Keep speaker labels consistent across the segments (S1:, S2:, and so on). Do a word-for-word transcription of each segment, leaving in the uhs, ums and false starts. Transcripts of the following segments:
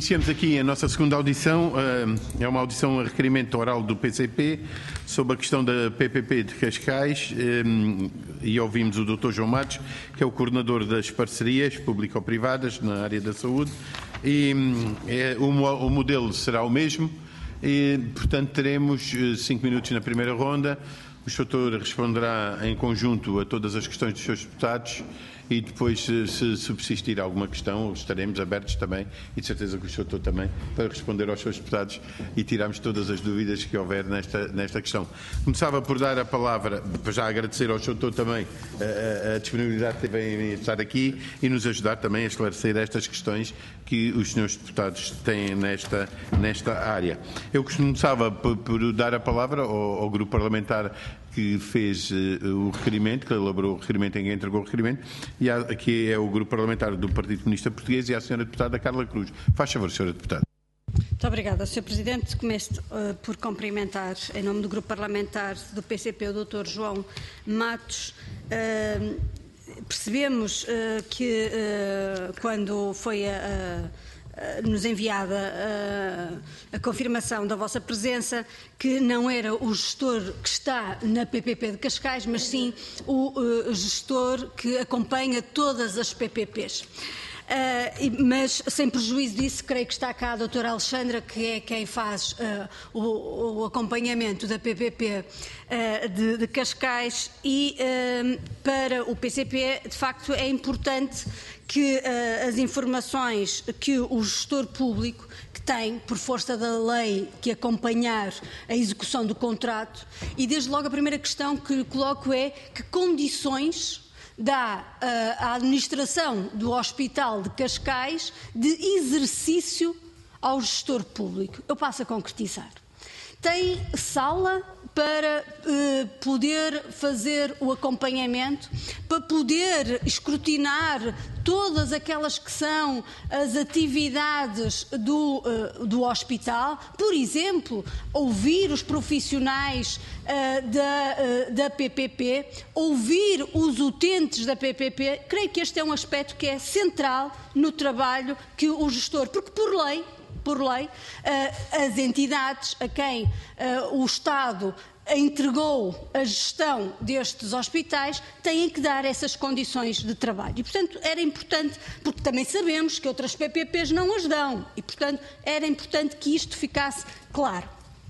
S1: Iniciamos aqui a nossa segunda audição. É uma audição a requerimento oral do P C P sobre a questão da P P P de Cascais, e ouvimos o doutor João Matos, que é o coordenador das parcerias público-privadas na área da saúde, e o modelo será o mesmo, e portanto teremos cinco minutos na primeira ronda. O doutor responderá em conjunto a todas as questões dos seus deputados e depois, se, se subsistir alguma questão, estaremos abertos também, e de certeza que o doutor também, para responder aos seus deputados e tirarmos todas as dúvidas que houver nesta, nesta questão. Começava por dar a palavra, para já agradecer ao doutor também a, a disponibilidade que teve em estar aqui e nos ajudar também a esclarecer estas questões que os senhores deputados têm nesta, nesta área. Eu começava por, por dar a palavra ao, ao grupo parlamentar que fez uh, o requerimento, que elaborou o requerimento em que entregou o requerimento, e há, que é o grupo parlamentar do Partido Comunista Português, e a senhora deputada Carla Cruz. Faz favor, senhora deputada.
S2: Muito obrigada, senhor Presidente. Começo uh, por cumprimentar, em nome do grupo parlamentar do P C P, o doutor João Matos. Uh, percebemos uh, que uh, quando foi a... a nos enviada a, a confirmação da vossa presença, que não era o gestor que está na P P P de Cascais, mas sim o uh, gestor que acompanha todas as P P Ps. Uh, mas, sem prejuízo disso, creio que está cá a doutora Alexandra, que é quem faz uh, o, o acompanhamento da P P P uh, de, de Cascais, e uh, para o P C P, de facto, é importante que uh, as informações que o gestor público, que tem, por força da lei, que acompanhar a execução do contrato, e desde logo a primeira questão que coloco é que condições dá uh, à administração do Hospital de Cascais de exercício ao gestor público. Eu passo a concretizar. Tem sala para uh, poder fazer o acompanhamento, para poder escrutinar todas aquelas que são as atividades do, uh, do hospital, por exemplo, ouvir os profissionais uh, da, uh, da P P P, ouvir os utentes da P P P. Creio que este é um aspecto que é central no trabalho que o gestor, porque por lei, por lei, as entidades a quem o Estado entregou a gestão destes hospitais têm que dar essas condições de trabalho. E, portanto, era importante, porque também sabemos que outras P P Ps não as dão, e, portanto, era importante que isto ficasse claro.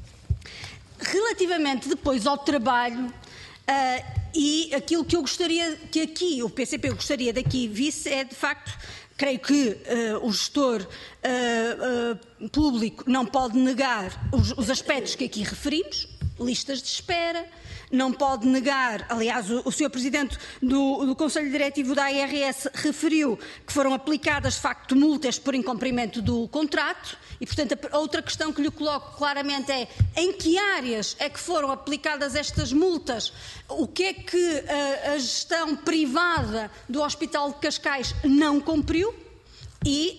S2: Relativamente depois ao trabalho, uh, e aquilo que eu gostaria que aqui, o P C P gostaria daqui visse é, de facto, creio que uh, o gestor uh, uh, público não pode negar os, os aspectos que aqui referimos, listas de espera, não pode negar, aliás, o, o senhor Presidente do, do Conselho Diretivo da A R S referiu que foram aplicadas, de facto, multas por incumprimento do contrato, e, portanto, a outra questão que lhe coloco claramente é em que áreas é que foram aplicadas estas multas, o que é que a, a gestão privada do Hospital de Cascais não cumpriu, e,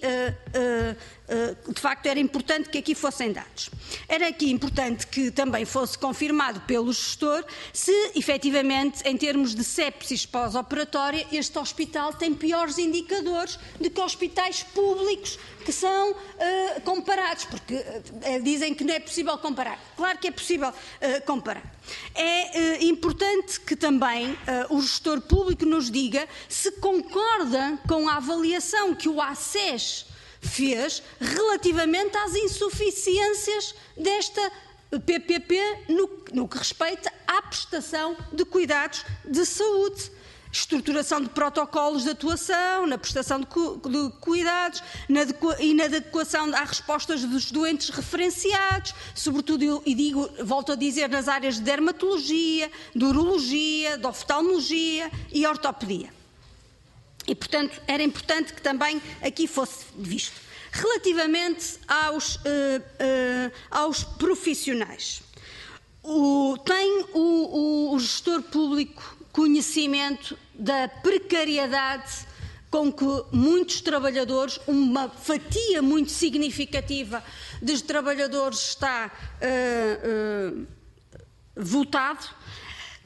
S2: uh, uh, uh, de facto, era importante que aqui fossem dados. Era aqui importante que também fosse confirmado pelo gestor se, efetivamente, em termos de sepsis pós-operatória, este hospital tem piores indicadores do que hospitais públicos que são uh, comparados, porque uh, dizem que não é possível comparar. Claro que é possível uh, comparar. É uh, importante que também uh, o gestor público nos diga se concorda com a avaliação que o A C E S fez relativamente às insuficiências desta P P P no, no que respeita à prestação de cuidados de saúde. Estruturação de protocolos de atuação, na prestação de, cu de cuidados na e na adequação às respostas dos doentes referenciados, sobretudo, e digo, volto a dizer, nas áreas de dermatologia, de urologia, de oftalmologia e ortopedia. E, portanto, era importante que também aqui fosse visto. Relativamente aos, uh, uh, aos profissionais, o, tem o, o, o gestor público conhecimento da precariedade com que muitos trabalhadores, uma fatia muito significativa dos trabalhadores está uh, uh, votado,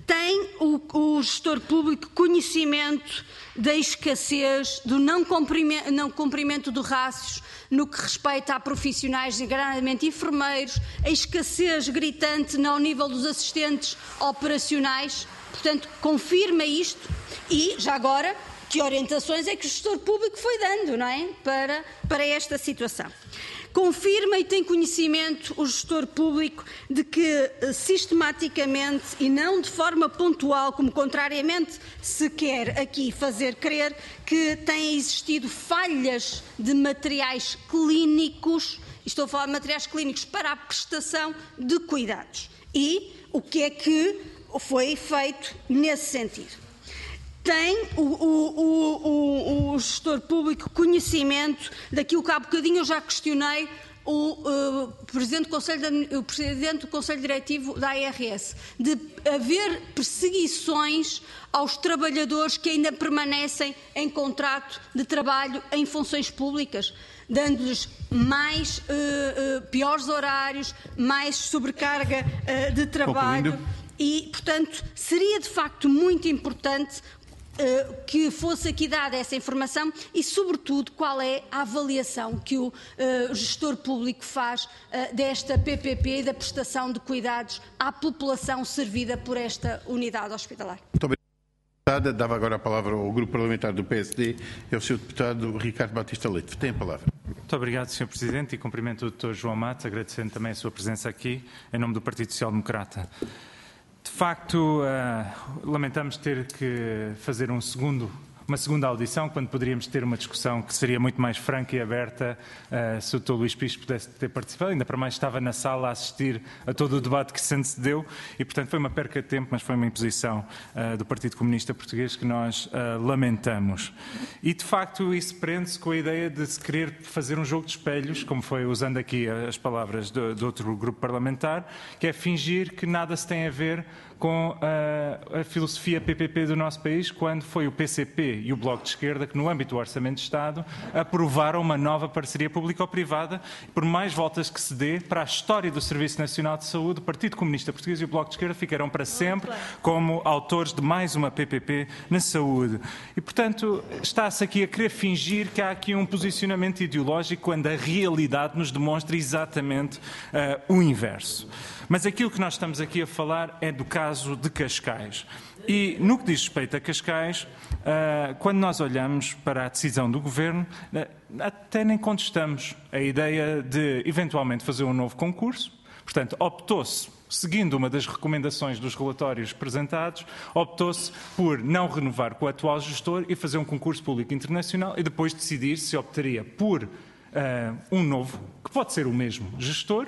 S2: Tem o, o gestor público conhecimento da escassez, do não cumprimento, não cumprimento de rácios no que respeita a profissionais, designadamente enfermeiros, a escassez gritante ao nível dos assistentes operacionais? Portanto, confirma isto e, já agora, que orientações é que o gestor público foi dando, não é? Para, para esta situação. Confirma e tem conhecimento o gestor público de que sistematicamente e não de forma pontual, como contrariamente se quer aqui fazer crer, que têm existido falhas de materiais clínicos, estou a falar de materiais clínicos para a prestação de cuidados. E o que é que foi feito nesse sentido? Tem o, o, o, o gestor público conhecimento daquilo que há bocadinho eu já questionei o, uh, Presidente do Conselho de, o Presidente do Conselho Diretivo da A R S, de haver perseguições aos trabalhadores que ainda permanecem em contrato de trabalho em funções públicas, dando-lhes mais uh, uh, piores horários, mais sobrecarga uh, de trabalho. Concluindo. E, portanto, seria de facto muito importante Uh, que fosse aqui dada essa informação e, sobretudo, qual é a avaliação que o uh, gestor público faz uh, desta P P P e da prestação de cuidados à população servida por esta unidade hospitalar.
S1: Muito obrigado. Dava agora a palavra ao Grupo Parlamentar do P S D e ao seu deputado Ricardo Batista Leite. Tem a palavra.
S3: Muito obrigado, senhor Presidente, e cumprimento o doutor João Matos, agradecendo também a sua presença aqui, em nome do Partido Social Democrata. De facto, uh, lamentamos ter que fazer um segundo, uma segunda audição, quando poderíamos ter uma discussão que seria muito mais franca e aberta uh, se o doutor Luís Pires pudesse ter participado. Ainda para mais estava na sala a assistir a todo o debate que se antecedeu e, portanto, foi uma perca de tempo, mas foi uma imposição uh, do Partido Comunista Português que nós uh, lamentamos. E, de facto, isso prende-se com a ideia de se querer fazer um jogo de espelhos, como foi usando aqui as palavras do, do outro grupo parlamentar, que é fingir que nada se tem a ver com a, a filosofia P P P do nosso país, quando foi o P C P e o Bloco de Esquerda que, no âmbito do Orçamento de Estado, aprovaram uma nova parceria público-privada, por mais voltas que se dê para a história do Serviço Nacional de Saúde. O Partido Comunista Português e o Bloco de Esquerda ficarão para sempre como autores de mais uma P P P na saúde. E, portanto, está-se aqui a querer fingir que há aqui um posicionamento ideológico, quando a realidade nos demonstra exatamente uh, o inverso. Mas aquilo que nós estamos aqui a falar é do caso de Cascais. E, no que diz respeito a Cascais, uh, quando nós olhamos para a decisão do Governo, uh, até nem contestamos a ideia de, eventualmente, fazer um novo concurso. Portanto, optou-se, seguindo uma das recomendações dos relatórios apresentados, optou-se por não renovar com o atual gestor e fazer um concurso público internacional e depois decidir se optaria por uh, um novo, que pode ser o mesmo gestor,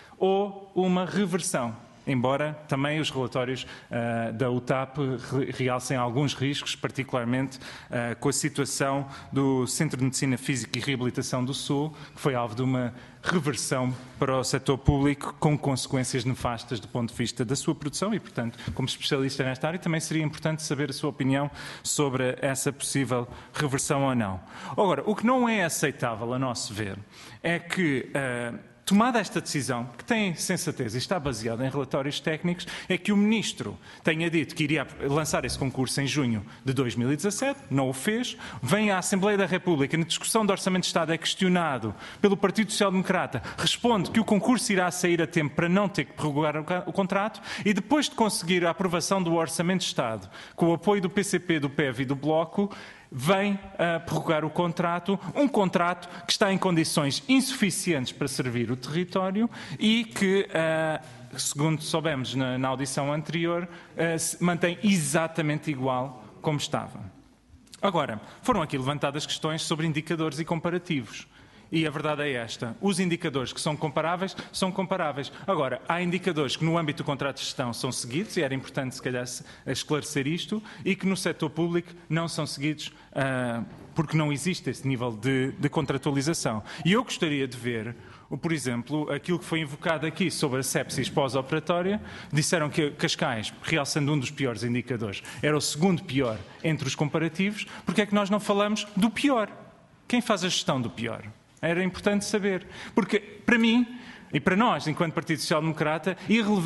S3: ou uma reversão, embora também os relatórios uh, da U T A P re realcem alguns riscos, particularmente uh, com a situação do Centro de Medicina Física e Reabilitação do Sul, que foi alvo de uma reversão para o setor público com consequências nefastas do ponto de vista da sua produção e, portanto, como especialista nesta área, também seria importante saber a sua opinião sobre essa possível reversão ou não. Agora, o que não é aceitável, a nosso ver, é que uh, tomada esta decisão, que tem sensatez e está baseada em relatórios técnicos, é que o Ministro tenha dito que iria lançar esse concurso em junho de dois mil e dezassete, não o fez, vem à Assembleia da República, na discussão do Orçamento de Estado é questionado pelo Partido Social Democrata, responde que o concurso irá sair a tempo para não ter que prorrogar o contrato e depois de conseguir a aprovação do Orçamento de Estado, com o apoio do P C P, do P E V e do Bloco, vem a prorrogar o contrato, um contrato que está em condições insuficientes para servir o território e que, uh, segundo soubemos na, na audição anterior, uh, se mantém exatamente igual como estava. Agora, foram aqui levantadas questões sobre indicadores e comparativos. E a verdade é esta. Os indicadores que são comparáveis, são comparáveis. Agora, há indicadores que no âmbito do contrato de gestão são seguidos, e era importante se calhar esclarecer isto, e que no setor público não são seguidos uh, porque não existe esse nível de, de contratualização. E eu gostaria de ver, por exemplo, aquilo que foi invocado aqui sobre a sepsis pós-operatória. Disseram que Cascais, realçando um dos piores indicadores, era o segundo pior entre os comparativos. Porque é que nós não falamos do pior? Quem faz a gestão do pior? Era importante saber. Porque, para mim, e para nós, enquanto Partido Social Democrata,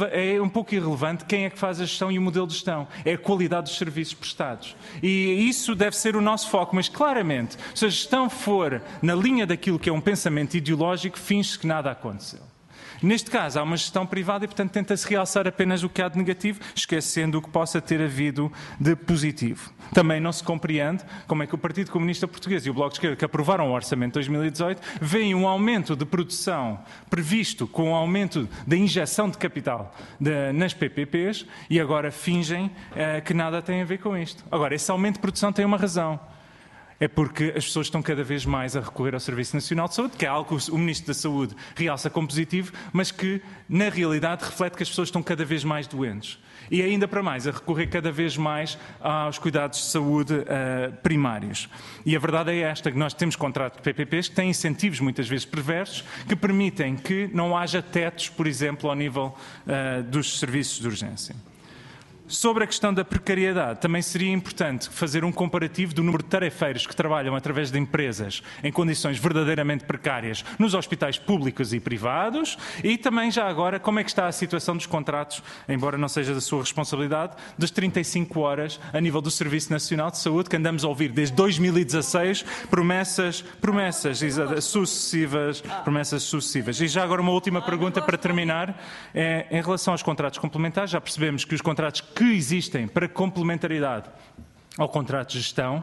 S3: é um pouco irrelevante quem é que faz a gestão e o modelo de gestão. É a qualidade dos serviços prestados. E isso deve ser o nosso foco. Mas, claramente, se a gestão for na linha daquilo que é um pensamento ideológico, finge-se que nada aconteceu. Neste caso, há uma gestão privada e, portanto, tenta-se realçar apenas o que há de negativo, esquecendo o que possa ter havido de positivo. Também não se compreende como é que o Partido Comunista Português e o Bloco de Esquerda, que aprovaram o Orçamento de dois mil e dezoito, veem um aumento de produção previsto com o aumento da injeção de capital de, nas P P Ps e agora fingem eh, que nada tem a ver com isto. Agora, esse aumento de produção tem uma razão. É porque as pessoas estão cada vez mais a recorrer ao Serviço Nacional de Saúde, que é algo que o Ministro da Saúde realça como positivo, mas que, na realidade, reflete que as pessoas estão cada vez mais doentes. E ainda para mais, a recorrer cada vez mais aos cuidados de saúde uh, primários. E a verdade é esta, que nós temos contratos de P P Ps que têm incentivos, muitas vezes perversos, que permitem que não haja tetos, por exemplo, ao nível uh, dos serviços de urgência. Sobre a questão da precariedade, também seria importante fazer um comparativo do número de tarefeiros que trabalham através de empresas em condições verdadeiramente precárias nos hospitais públicos e privados e também, já agora, como é que está a situação dos contratos, embora não seja da sua responsabilidade, das trinta e cinco horas a nível do Serviço Nacional de Saúde, que andamos a ouvir desde dois mil e dezasseis promessas, promessas sucessivas, promessas sucessivas. E já agora uma última pergunta para terminar, é, em relação aos contratos complementares, já percebemos que os contratos que existem para complementaridade ao contrato de gestão,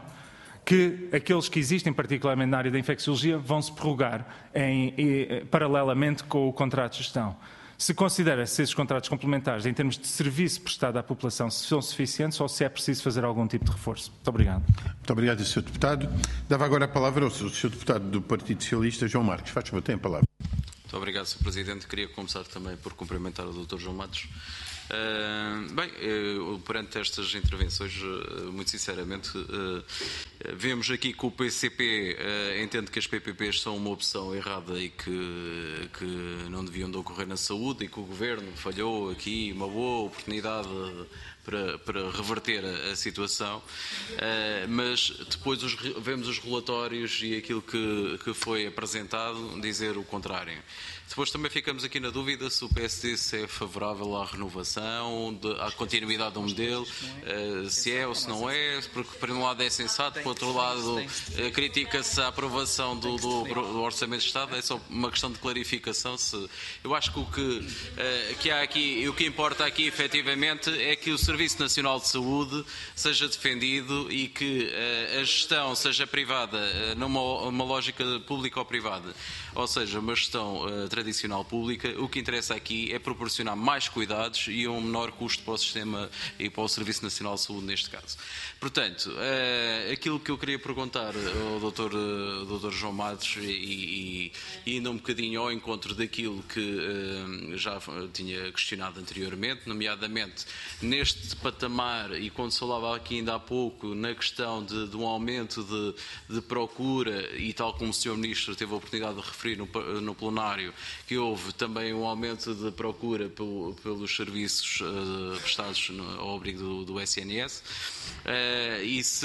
S3: que aqueles que existem, particularmente na área da infecciologia, vão se prorrogar em, em, paralelamente com o contrato de gestão. Se considera se esses contratos complementares, em termos de serviço prestado à população, são suficientes ou se é preciso fazer algum tipo de reforço. Muito obrigado.
S1: Muito obrigado, senhor Deputado. Dava agora a palavra ao senhor Deputado do Partido Socialista, João Marques. Faz favor, tem a palavra.
S4: Muito obrigado, senhor Presidente. Queria começar também por cumprimentar o doutor João Matos. Uh, bem, uh, perante estas intervenções, uh, muito sinceramente, uh, uh, vemos aqui que o P C P uh, entende que as P P Ps são uma opção errada e que, que não deviam de ocorrer na saúde e que o Governo falhou aqui, uma boa oportunidade para, para reverter a, a situação, uh, mas depois os, vemos os relatórios e aquilo que, que foi apresentado dizer o contrário. Depois também ficamos aqui na dúvida se o P S D se é favorável à renovação, de, à continuidade do modelo, uh, se é ou se não é, porque por um lado é sensato, por outro lado uh, critica-se a aprovação do, do, do Orçamento de Estado, é só uma questão de clarificação. Se, eu acho que o que, uh, que há aqui, o que importa aqui efetivamente é que o Serviço Nacional de Saúde seja defendido e que uh, a gestão seja privada, uh, numa uma lógica pública ou privada, ou seja, uma gestão uh, tradicional pública. O que interessa aqui é proporcionar mais cuidados e um menor custo para o sistema e para o Serviço Nacional de Saúde neste caso. Portanto, uh, aquilo que eu queria perguntar ao doutor Uh, doutor João Matos e, e, e indo um bocadinho ao encontro daquilo que uh, já tinha questionado anteriormente, nomeadamente neste patamar, e quando se falava aqui ainda há pouco na questão de, de um aumento de, de procura, e tal como o senhor Ministro teve a oportunidade de referir no, no plenário, que houve também um aumento de procura pelo, pelos serviços uh, prestados no, ao abrigo do, do S N S, uh, e se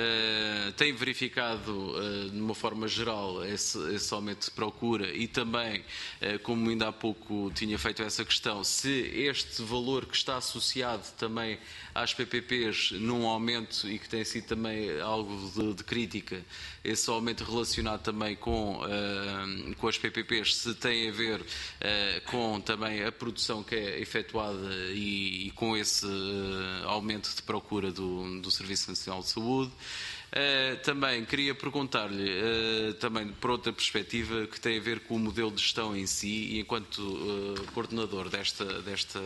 S4: uh, tem verificado uh, de uma forma geral esse, esse aumento de procura e também, uh, como ainda há pouco tinha feito essa questão, se este valor que está associado também às P P Ps num aumento e que tem sido também algo de, de crítica, esse aumento relacionado também com, uh, com as P P Ps, se tem a ver uh, com também a produção que é efetuada e, e com esse uh, aumento de procura do, do Serviço Nacional de Saúde. Uh, também queria perguntar-lhe, uh, também por outra perspectiva, que tem a ver com o modelo de gestão em si, e enquanto uh, coordenador desta, desta,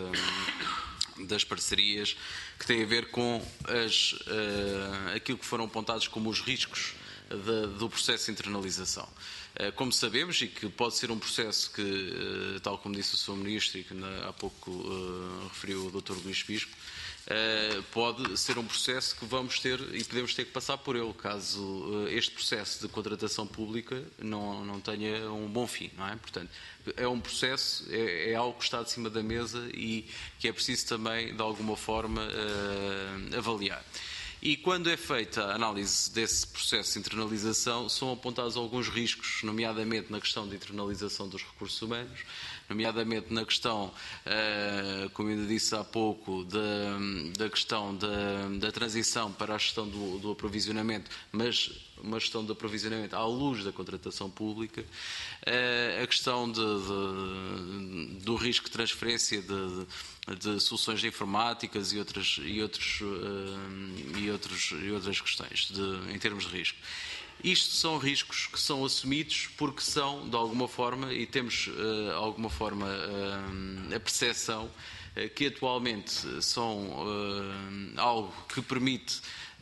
S4: das parcerias, que tem a ver com as, uh, aquilo que foram apontados como os riscos de, do processo de internalização. Uh, como sabemos, e que pode ser um processo que, uh, tal como disse o senhor Ministro e que há pouco uh, referiu o doutor Luís Bispo, Uh, pode ser um processo que vamos ter e podemos ter que passar por ele, caso uh, este processo de contratação pública não, não tenha um bom fim, não é? Portanto, é um processo, é, é algo que está de cima da mesa e que é preciso também, de alguma forma, uh, avaliar. E quando é feita a análise desse processo de internalização, são apontados alguns riscos, nomeadamente na questão de internalização dos recursos humanos, nomeadamente na questão, como ainda disse há pouco, da, da questão da, da transição para a gestão do, do aprovisionamento, mas uma gestão de aprovisionamento à luz da contratação pública, a questão de, de, do risco de transferência de, de soluções informáticas e, outras, e, outros, e, outros, e outras questões de, em termos de risco. Isto são riscos que são assumidos porque são, de alguma forma, e temos, de alguma forma, a percepção que atualmente são algo que permite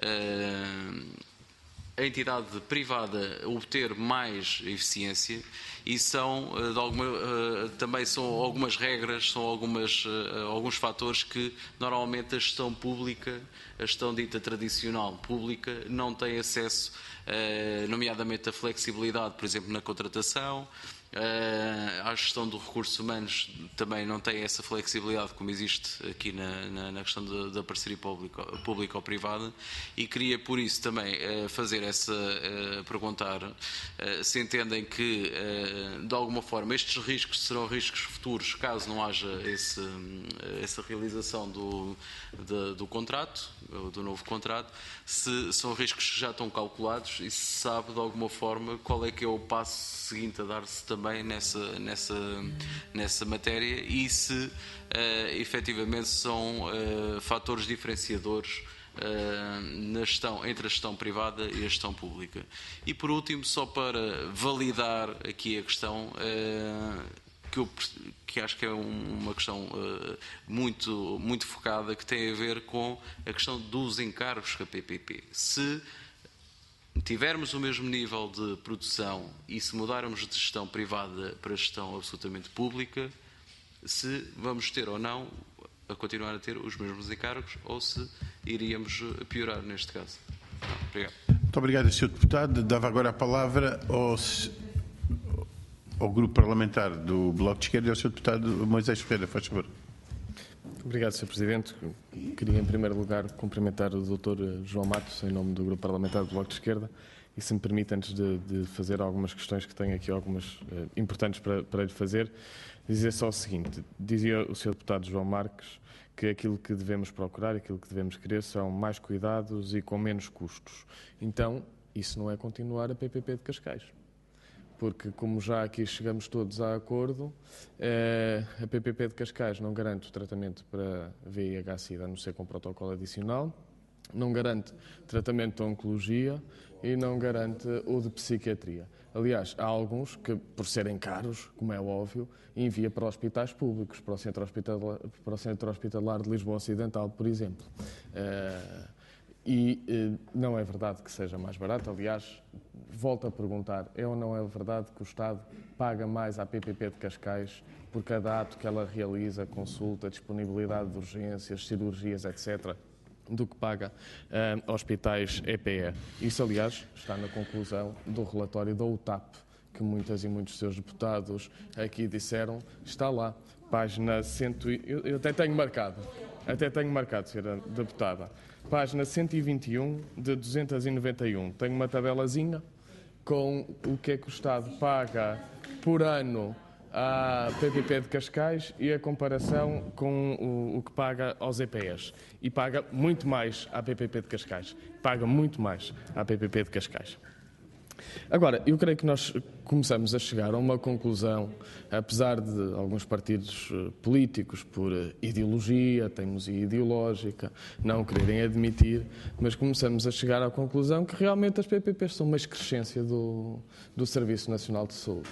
S4: a entidade privada obter mais eficiência e são, de alguma, também são algumas regras, são algumas, alguns fatores que normalmente a gestão pública, a gestão dita tradicional pública, não tem acesso, nomeadamente a flexibilidade, por exemplo, na contratação. Uh, a gestão dos recursos humanos também não tem essa flexibilidade como existe aqui na, na, na questão da parceria pública ou privada, e queria por isso também uh, fazer essa, uh, perguntar uh, se entendem que uh, de alguma forma estes riscos serão riscos futuros caso não haja esse, uh, essa realização do, de, do contrato, do novo contrato, se são riscos que já estão calculados e se sabe de alguma forma qual é que é o passo seguinte a dar-se também também nessa, nessa, nessa matéria e se uh, efetivamente são uh, fatores diferenciadores uh, na gestão, entre a gestão privada e a gestão pública. E por último, só para validar aqui a questão, uh, que, eu, que acho que é uma questão uh, muito, muito focada, que tem a ver com a questão dos encargos que a P P P. Se tivermos o mesmo nível de produção e se mudarmos de gestão privada para gestão absolutamente pública, se vamos ter ou não a continuar a ter os mesmos encargos ou se iríamos piorar neste caso. Obrigado.
S1: Muito obrigado, senhor Deputado. Dava agora a palavra ao, ao Grupo Parlamentar do Bloco de Esquerda e ao senhor Deputado Moisés Ferreira. Faz favor.
S5: Obrigado, senhor Presidente. Queria, em primeiro lugar, cumprimentar o doutor João Matos, em nome do Grupo Parlamentar do Bloco de Esquerda, e, se me permite, antes de, de fazer algumas questões que tenho aqui, algumas eh, importantes para, para lhe fazer, dizer só o seguinte. Dizia o senhor Deputado João Marques que aquilo que devemos procurar, aquilo que devemos querer, são mais cuidados e com menos custos. Então, isso não é continuar a P P P de Cascais. Porque, como já aqui chegamos todos a acordo, eh, a P P P de Cascais não garante o tratamento para V I H SIDA, a não ser com protocolo adicional, não garante tratamento de oncologia e não garante o de psiquiatria. Aliás, há alguns que, por serem caros, como é óbvio, envia para hospitais públicos, para o Centro Hospitalar, para o Centro Hospitalar de Lisboa Ocidental, por exemplo. Eh, E eh, não é verdade que seja mais barato. Aliás, volto a perguntar, é ou não é verdade que o Estado paga mais à P P P de Cascais por cada ato que ela realiza, consulta, disponibilidade de urgências, cirurgias, etcétera, do que paga eh, hospitais E P E? Isso, aliás, está na conclusão do relatório da U T A P, que muitas e muitos seus deputados aqui disseram, está lá, página cento... Eu, eu até tenho marcado, até tenho marcado, senhora deputada. Página cento e vinte e um de duzentos e noventa e um. Tenho uma tabelazinha com o que é que o Estado paga por ano à P P P de Cascais e a comparação com o, o que paga aos E P Es. E paga muito mais à P P P de Cascais. Paga muito mais à P P P de Cascais. Agora, eu creio que nós começamos a chegar a uma conclusão, apesar de alguns partidos políticos, por ideologia, teimosia ideológica, não quererem admitir, mas começamos a chegar à conclusão que realmente as P P Ps são uma excrescência do, do Serviço Nacional de Saúde.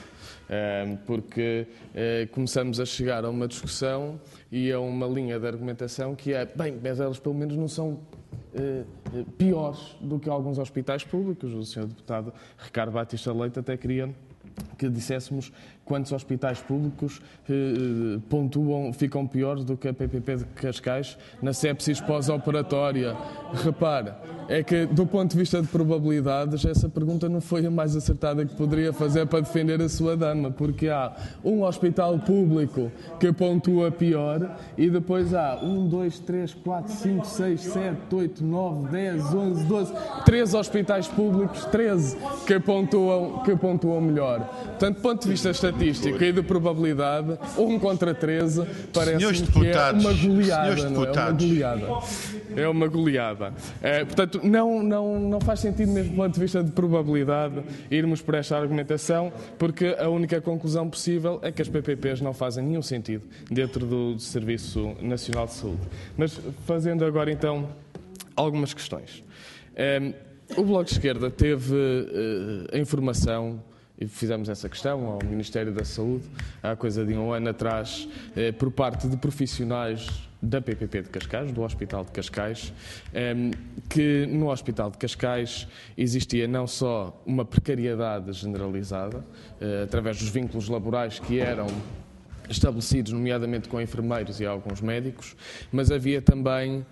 S5: Porque começamos a chegar a uma discussão e a uma linha de argumentação que é, bem, mas elas pelo menos não são Uh, uh, piores do que alguns hospitais públicos. O senhor Deputado Ricardo Batista Leite até queria que disséssemos quantos hospitais públicos eh, pontuam, ficam piores do que a P P P de Cascais na sepsis pós-operatória. Repara, é que do ponto de vista de probabilidades, essa pergunta não foi a mais acertada que poderia fazer para defender a sua dama, porque há um hospital público que pontua pior e depois há um, dois, três, quatro, cinco, seis, sete, oito, nove, dez, onze, doze, treze hospitais públicos, treze que pontuam, que pontuam melhor. Portanto, do ponto de vista estatístico e de probabilidade, um contra treze parece-me que é uma goleada, não é? Uma goleada. É uma goleada. É, portanto, não, não, não faz sentido mesmo do ponto de vista de probabilidade irmos por esta argumentação, porque a única conclusão possível é que as P P Ps não fazem nenhum sentido dentro do Serviço Nacional de Saúde. Mas fazendo agora então algumas questões. É, o Bloco de Esquerda teve uh, a informação, e fizemos essa questão ao Ministério da Saúde, há coisa de um ano atrás, eh, por parte de profissionais da P P P de Cascais, do Hospital de Cascais, eh, que no Hospital de Cascais existia não só uma precariedade generalizada, eh, através dos vínculos laborais que eram estabelecidos, nomeadamente com enfermeiros e alguns médicos, mas havia também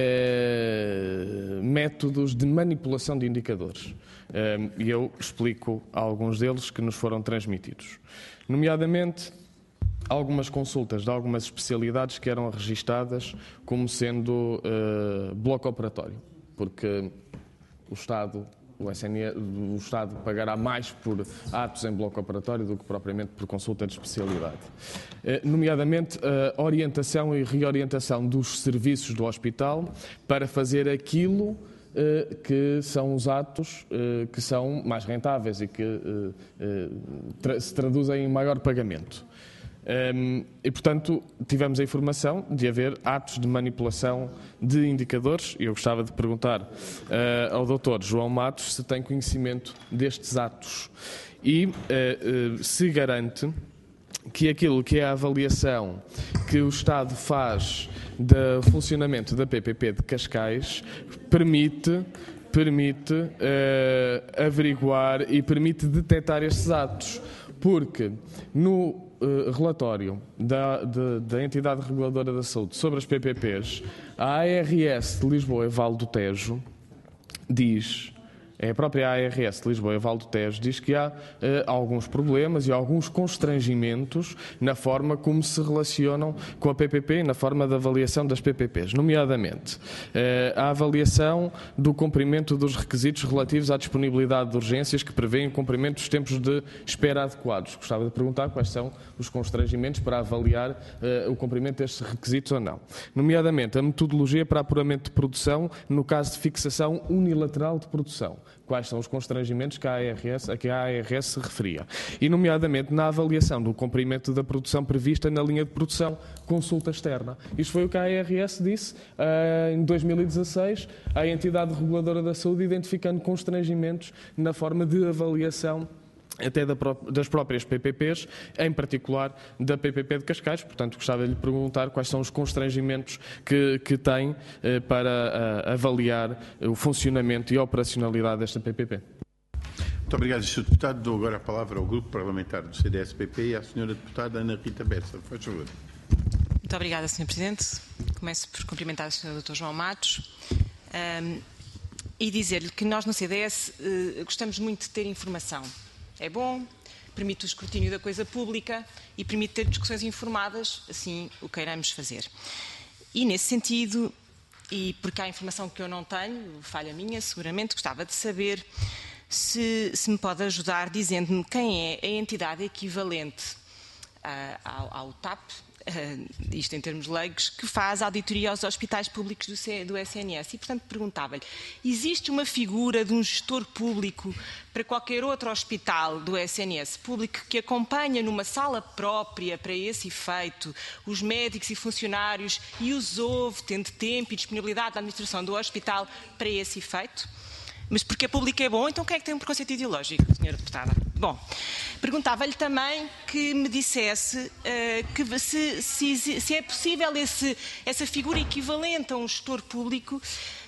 S5: eh, métodos de manipulação de indicadores. E eu explico alguns deles que nos foram transmitidos. Nomeadamente, algumas consultas de algumas especialidades que eram registadas como sendo uh, bloco operatório, porque o Estado, o S N E, o Estado pagará mais por atos em bloco operatório do que propriamente por consulta de especialidade. Uh, nomeadamente, a orientação e reorientação dos serviços do hospital para fazer aquilo que são os atos que são mais rentáveis e que se traduzem em maior pagamento. E, portanto, tivemos a informação de haver atos de manipulação de indicadores e eu gostava de perguntar ao doutor João Matos se tem conhecimento destes atos e se garante que aquilo que é a avaliação que o Estado faz do funcionamento da P P P de Cascais permite, permite uh, averiguar e permite detectar estes atos. Porque no uh, relatório da, de, da Entidade Reguladora da Saúde sobre as P P Ps, a A R S de Lisboa e Vale do Tejo diz... É a própria A R S de Lisboa e Vale do Tejo diz que há eh, alguns problemas e alguns constrangimentos na forma como se relacionam com a P P P e na forma da avaliação das P P Ps, nomeadamente eh, a avaliação do cumprimento dos requisitos relativos à disponibilidade de urgências que prevêem o cumprimento dos tempos de espera adequados. Gostava de perguntar quais são os constrangimentos para avaliar eh, o cumprimento destes requisitos ou não. Nomeadamente a metodologia para apuramento de produção no caso de fixação unilateral de produção. Quais são os constrangimentos que a, A R S, a que a A R S se referia. E, nomeadamente, na avaliação do cumprimento da produção prevista na linha de produção, consulta externa. Isto foi o que a A R S disse uh, em dois mil e dezasseis à Entidade Reguladora da Saúde, identificando constrangimentos na forma de avaliação até das próprias P P Ps, em particular da P P P de Cascais. Portanto, gostava de lhe perguntar quais são os constrangimentos que, que tem eh, para uh, avaliar o funcionamento e a operacionalidade desta P P P.
S1: Muito obrigado, senhor Deputado. Dou agora a palavra ao Grupo Parlamentar do C D S P P e à senhora Deputada Ana Rita Bessa. Faz favor.
S6: Muito obrigada, senhor Presidente. Começo por cumprimentar o senhor doutor João Matos um, e dizer-lhe que nós no C D S uh, gostamos muito de ter informação. É bom, permite o escrutínio da coisa pública e permite ter discussões informadas, assim o queiramos fazer. E nesse sentido, e porque há informação que eu não tenho, falha minha, seguramente, gostava de saber se, se me pode ajudar dizendo-me quem é a entidade equivalente uh, ao, ao T A P, uh, isto em termos leigos, que faz auditoria aos hospitais públicos do, C, do S N S. E, portanto, perguntava-lhe, existe uma figura de um gestor público para qualquer outro hospital do S N S público que acompanha numa sala própria para esse efeito os médicos e funcionários e os ouve, tendo tempo e disponibilidade da administração do hospital para esse efeito? Mas porque a pública é bom, então quem é que tem um preconceito ideológico, senhora Deputada? Bom, perguntava-lhe também que me dissesse uh, que se, se, se é possível esse, essa figura equivalente a um gestor público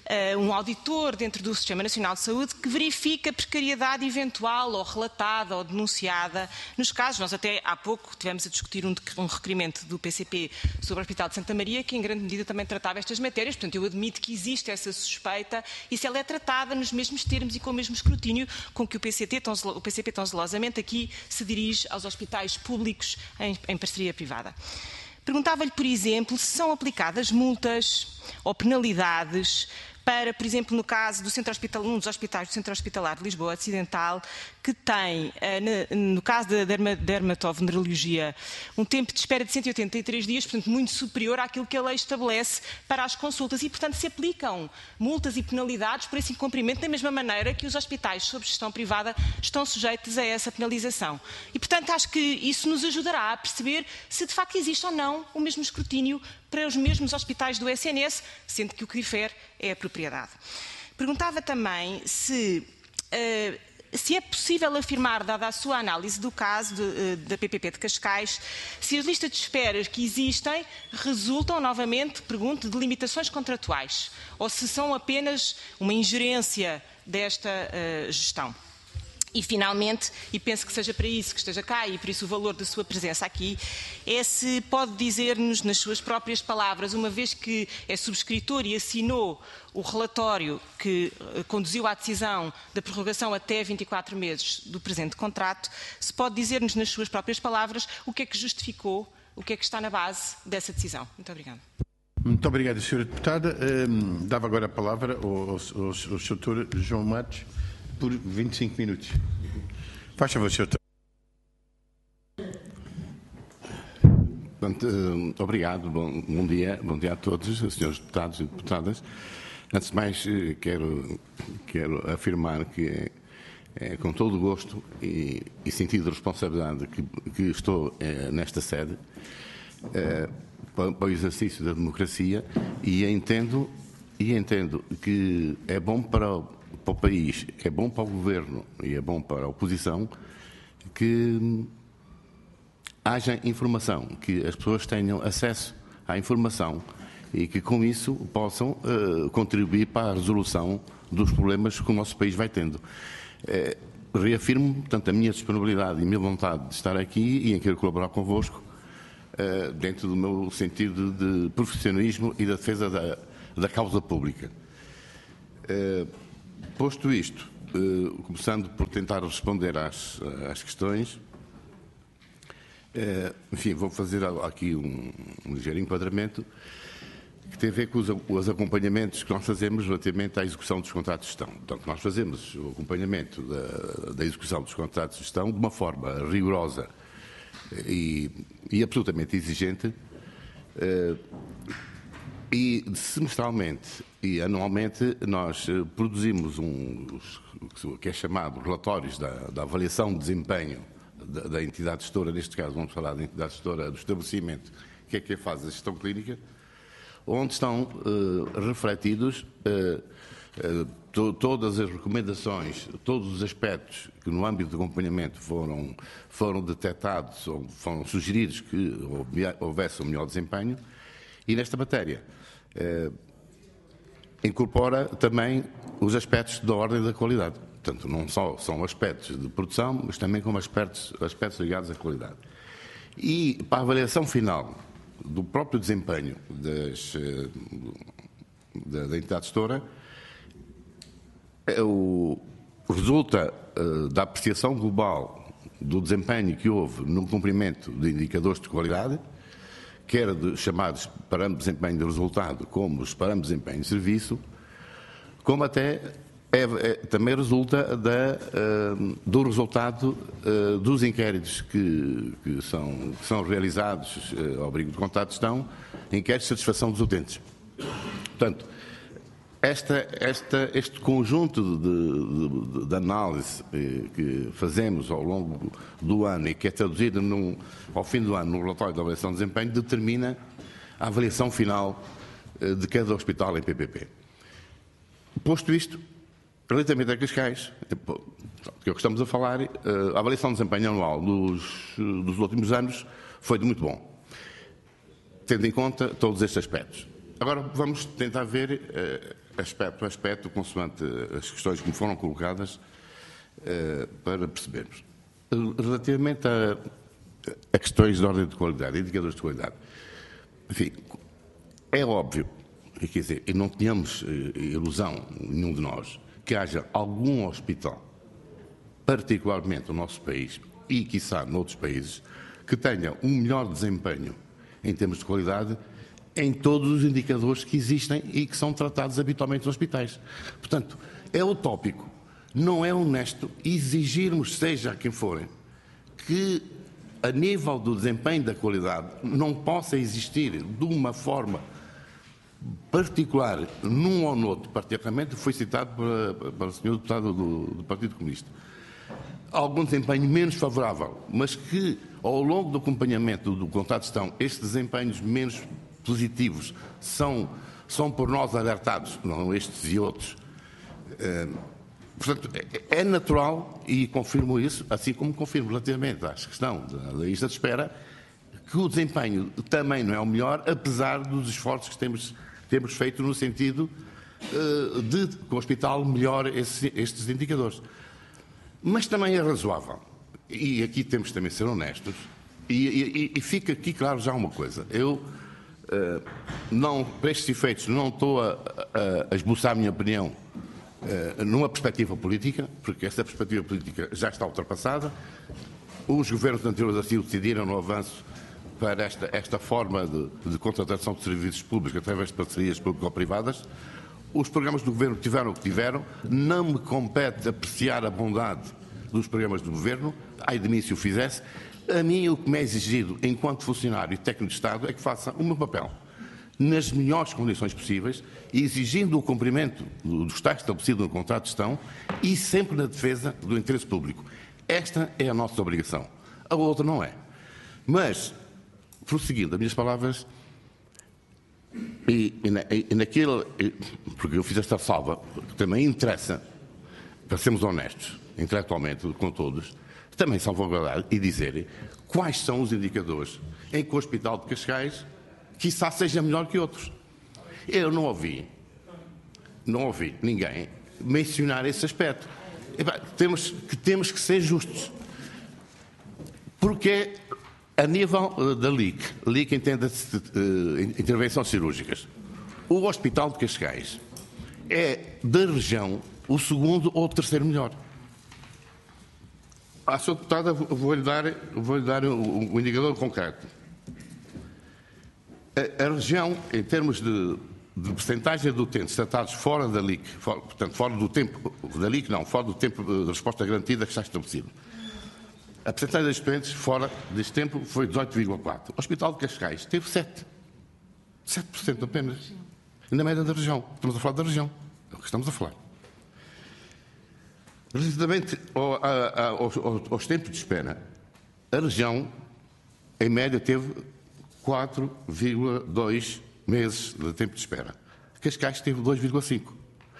S6: uh, um auditor dentro do Sistema Nacional de Saúde que verifica precariedade eventual ou relatada ou denunciada nos casos. Nós até há pouco tivemos a discutir um, um requerimento do P C P sobre o Hospital de Santa Maria, que em grande medida também tratava estas matérias. Portanto, eu admito que existe essa suspeita e se ela é tratada nos mesmos termos e com o mesmo escrutínio com que o P C P tão, o P C P tão zelosamente aqui se dirige aos hospitais públicos em, em parceria privada. Perguntava-lhe, por exemplo, se são aplicadas multas ou penalidades para, por exemplo, no caso do centro hospitalar, um dos hospitais do Centro Hospitalar de Lisboa Ocidental, que tem, no caso da dermatovenerologia, um tempo de espera de cento e oitenta e três dias, portanto, muito superior àquilo que a lei estabelece para as consultas e, portanto, se aplicam multas e penalidades por esse incumprimento da mesma maneira que os hospitais sob gestão privada estão sujeitos a essa penalização. E, portanto, acho que isso nos ajudará a perceber se, de facto, existe ou não o mesmo escrutínio para os mesmos hospitais do S N S, sendo que o que difere é a propriedade. Perguntava também se, uh, se é possível afirmar, dada a sua análise do caso de, uh, da P P P de Cascais, se as listas de esperas que existem resultam, novamente, pergunto, de limitações contratuais, ou se são apenas uma ingerência desta uh, gestão. E, finalmente, e penso que seja para isso que esteja cá e por isso o valor da sua presença aqui, é se pode dizer-nos, nas suas próprias palavras, uma vez que é subscritor e assinou o relatório que conduziu à decisão da prorrogação até vinte e quatro meses do presente contrato, se pode dizer-nos, nas suas próprias palavras, o que é que justificou, o que é que está na base dessa decisão. Muito obrigada.
S1: Muito obrigado, senhora Deputada. Um, dava agora a palavra ao, ao, ao, ao senhor João Matos, por vinte e cinco minutos. Faz favor, senhor.
S7: Obrigado, bom, bom dia, bom dia a todos, senhores deputados e deputadas. Antes de mais, quero, quero afirmar que é, é com todo o gosto e, e sentido de responsabilidade que, que estou é, nesta sede é, para, para o exercício da democracia e entendo, e entendo que é bom para o para o país, é bom para o Governo e é bom para a oposição que haja informação, que as pessoas tenham acesso à informação e que com isso possam uh, contribuir para a resolução dos problemas que o nosso país vai tendo. Uh, reafirmo, portanto, a minha disponibilidade e a minha vontade de estar aqui e em querer colaborar convosco uh, dentro do meu sentido de profissionalismo e da defesa da, da causa pública. Uh, Posto isto, eh, começando por tentar responder às, às questões, eh, enfim, vou fazer aqui um, um ligeiro enquadramento que tem a ver com os, os acompanhamentos que nós fazemos relativamente à execução dos contratos de gestão. Portanto, nós fazemos o acompanhamento da, da execução dos contratos de gestão de uma forma rigorosa e, e absolutamente exigente, eh, e semestralmente e anualmente nós produzimos um, o que é chamado relatórios da, da avaliação de desempenho da, da entidade gestora, neste caso vamos falar da entidade gestora do estabelecimento, que é que faz a gestão clínica, onde estão uh, refletidos uh, uh, to, todas as recomendações, todos os aspectos que no âmbito do acompanhamento foram, foram detectados ou foram sugeridos que houvesse um melhor desempenho, e nesta matéria uh, incorpora também os aspectos da ordem da qualidade. Portanto, não só são aspectos de produção, mas também como aspectos, aspectos ligados à qualidade. E para a avaliação final do próprio desempenho das, da, da entidade gestora, o, resulta uh, da apreciação global do desempenho que houve no cumprimento de indicadores de qualidade, quer de chamados parâmetros de desempenho de resultado, como os parâmetros de desempenho de serviço, como até é, é, também resulta da, uh, do resultado uh, dos inquéritos que, que, são, que são realizados uh, ao abrigo do contrato de gestão, inquéritos de satisfação dos utentes. Portanto, esta, esta, este conjunto de, de, de análise eh, que fazemos ao longo do ano e que é traduzido no, ao fim do ano no relatório de avaliação de desempenho determina a avaliação final eh, de cada hospital em P P P. Posto isto, relativamente a Cascais, que é o que estamos a falar, a avaliação de desempenho anual dos, dos últimos anos foi de muito bom, tendo em conta todos estes aspectos. Agora vamos tentar ver aspecto a aspecto, consoante as questões que me foram colocadas, uh, para percebermos. Relativamente a, a questões de ordem de qualidade, indicadores de qualidade, enfim, é óbvio, quer dizer, e não tenhamos uh, ilusão, nenhum de nós, que haja algum hospital, particularmente no nosso país e, quiçá, noutros países, que tenha um melhor desempenho em termos de qualidade em todos os indicadores que existem e que são tratados habitualmente nos hospitais. Portanto, é utópico, não é honesto exigirmos, seja quem forem, que a nível do desempenho da qualidade não possa existir de uma forma particular, num ou noutro, particularmente foi citado para, para o senhor deputado do, do Partido Comunista, algum desempenho menos favorável, mas que ao longo do acompanhamento do contrato de gestão, estes desempenhos menos positivos são, são por nós alertados, não estes e outros. É, portanto, é, é natural, e confirmo isso, assim como confirmo relativamente à questão da, da lista de espera, que o desempenho também não é o melhor, apesar dos esforços que temos, temos feito no sentido uh, de que o hospital melhore esse, estes indicadores. Mas também é razoável, e aqui temos também de ser honestos, e, e, e fica aqui claro já uma coisa. Eu, uh, não, para estes efeitos, não estou a, a, a esboçar a minha opinião uh, numa perspectiva política, porque essa perspectiva política já está ultrapassada. Os governos anteriores assim o decidiram no avanço para esta, esta forma de, de contratação de serviços públicos através de parcerias público-privadas. Os programas do Governo tiveram o que tiveram, não me compete apreciar a bondade dos programas do Governo, ai de mim se o fizesse. A mim o que me é exigido, enquanto funcionário e técnico de Estado, é que faça o meu papel, nas melhores condições possíveis, exigindo o cumprimento do, do estado estabelecido no contrato de gestão e sempre na defesa do interesse público. Esta é a nossa obrigação, a outra não é. Mas, prosseguindo as minhas palavras, E, e, na, e naquele, porque eu fiz esta salva, que também interessa, para sermos honestos, intelectualmente, com todos, também salvaguardar e dizer quais são os indicadores em que o Hospital de Cascais, quiçá, seja melhor que outros. Eu não ouvi, não ouvi ninguém mencionar esse aspecto. E, bem, temos, que temos que ser justos. Porque a nível uh, da L I C, L I C entende-se uh, intervenções cirúrgicas. O Hospital de Cascais é, da região, o segundo ou o terceiro melhor. À sua deputada, vou-lhe dar, vou-lhe dar o, o indicador concreto. A, a região, em termos de, de percentagem de utentes tratados fora da L I C, fora, portanto, fora do tempo da L I C, não, fora do tempo de resposta garantida que está estabelecido. A percentagem dos doentes fora deste tempo foi dezoito vírgula quatro por cento. O Hospital de Cascais teve sete por cento. sete por cento apenas. Na média da região. Estamos a falar da região. É o que estamos a falar. Relativamente ao, a, a, aos, aos tempos de espera, a região, em média, teve quatro vírgula dois meses de tempo de espera. Cascais teve dois vírgula cinco.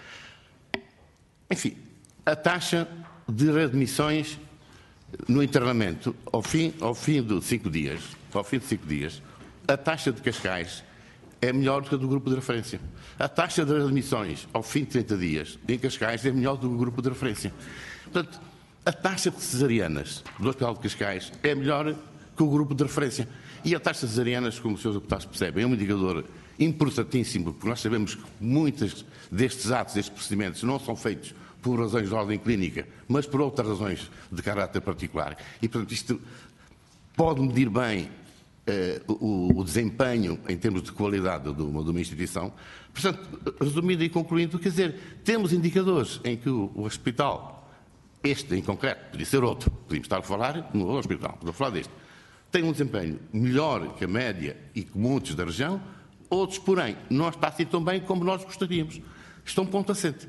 S7: Enfim, a taxa de readmissões no internamento, ao fim, ao fim de cinco dias, ao fim de cinco dias, a taxa de Cascais é melhor do que a do grupo de referência. A taxa de admissões ao fim de trinta dias em Cascais é melhor do que o grupo de referência. Portanto, a taxa de cesarianas do Hospital de Cascais é melhor que o grupo de referência. E a taxa de cesarianas, como os senhores deputados percebem, é um indicador importantíssimo, porque nós sabemos que muitos destes atos, destes procedimentos, não são feitos por razões de ordem clínica, mas por outras razões de caráter particular. E, portanto, isto pode medir bem eh, o, o desempenho em termos de qualidade de uma, de uma instituição. Portanto, resumindo e concluindo, quer dizer, temos indicadores em que o, o hospital, este em concreto, podia ser outro, podíamos estar a falar no hospital, estou a falar deste, tem um desempenho melhor que a média e que muitos da região, outros, porém, não está assim tão bem como nós gostaríamos. Isto é um ponto assente.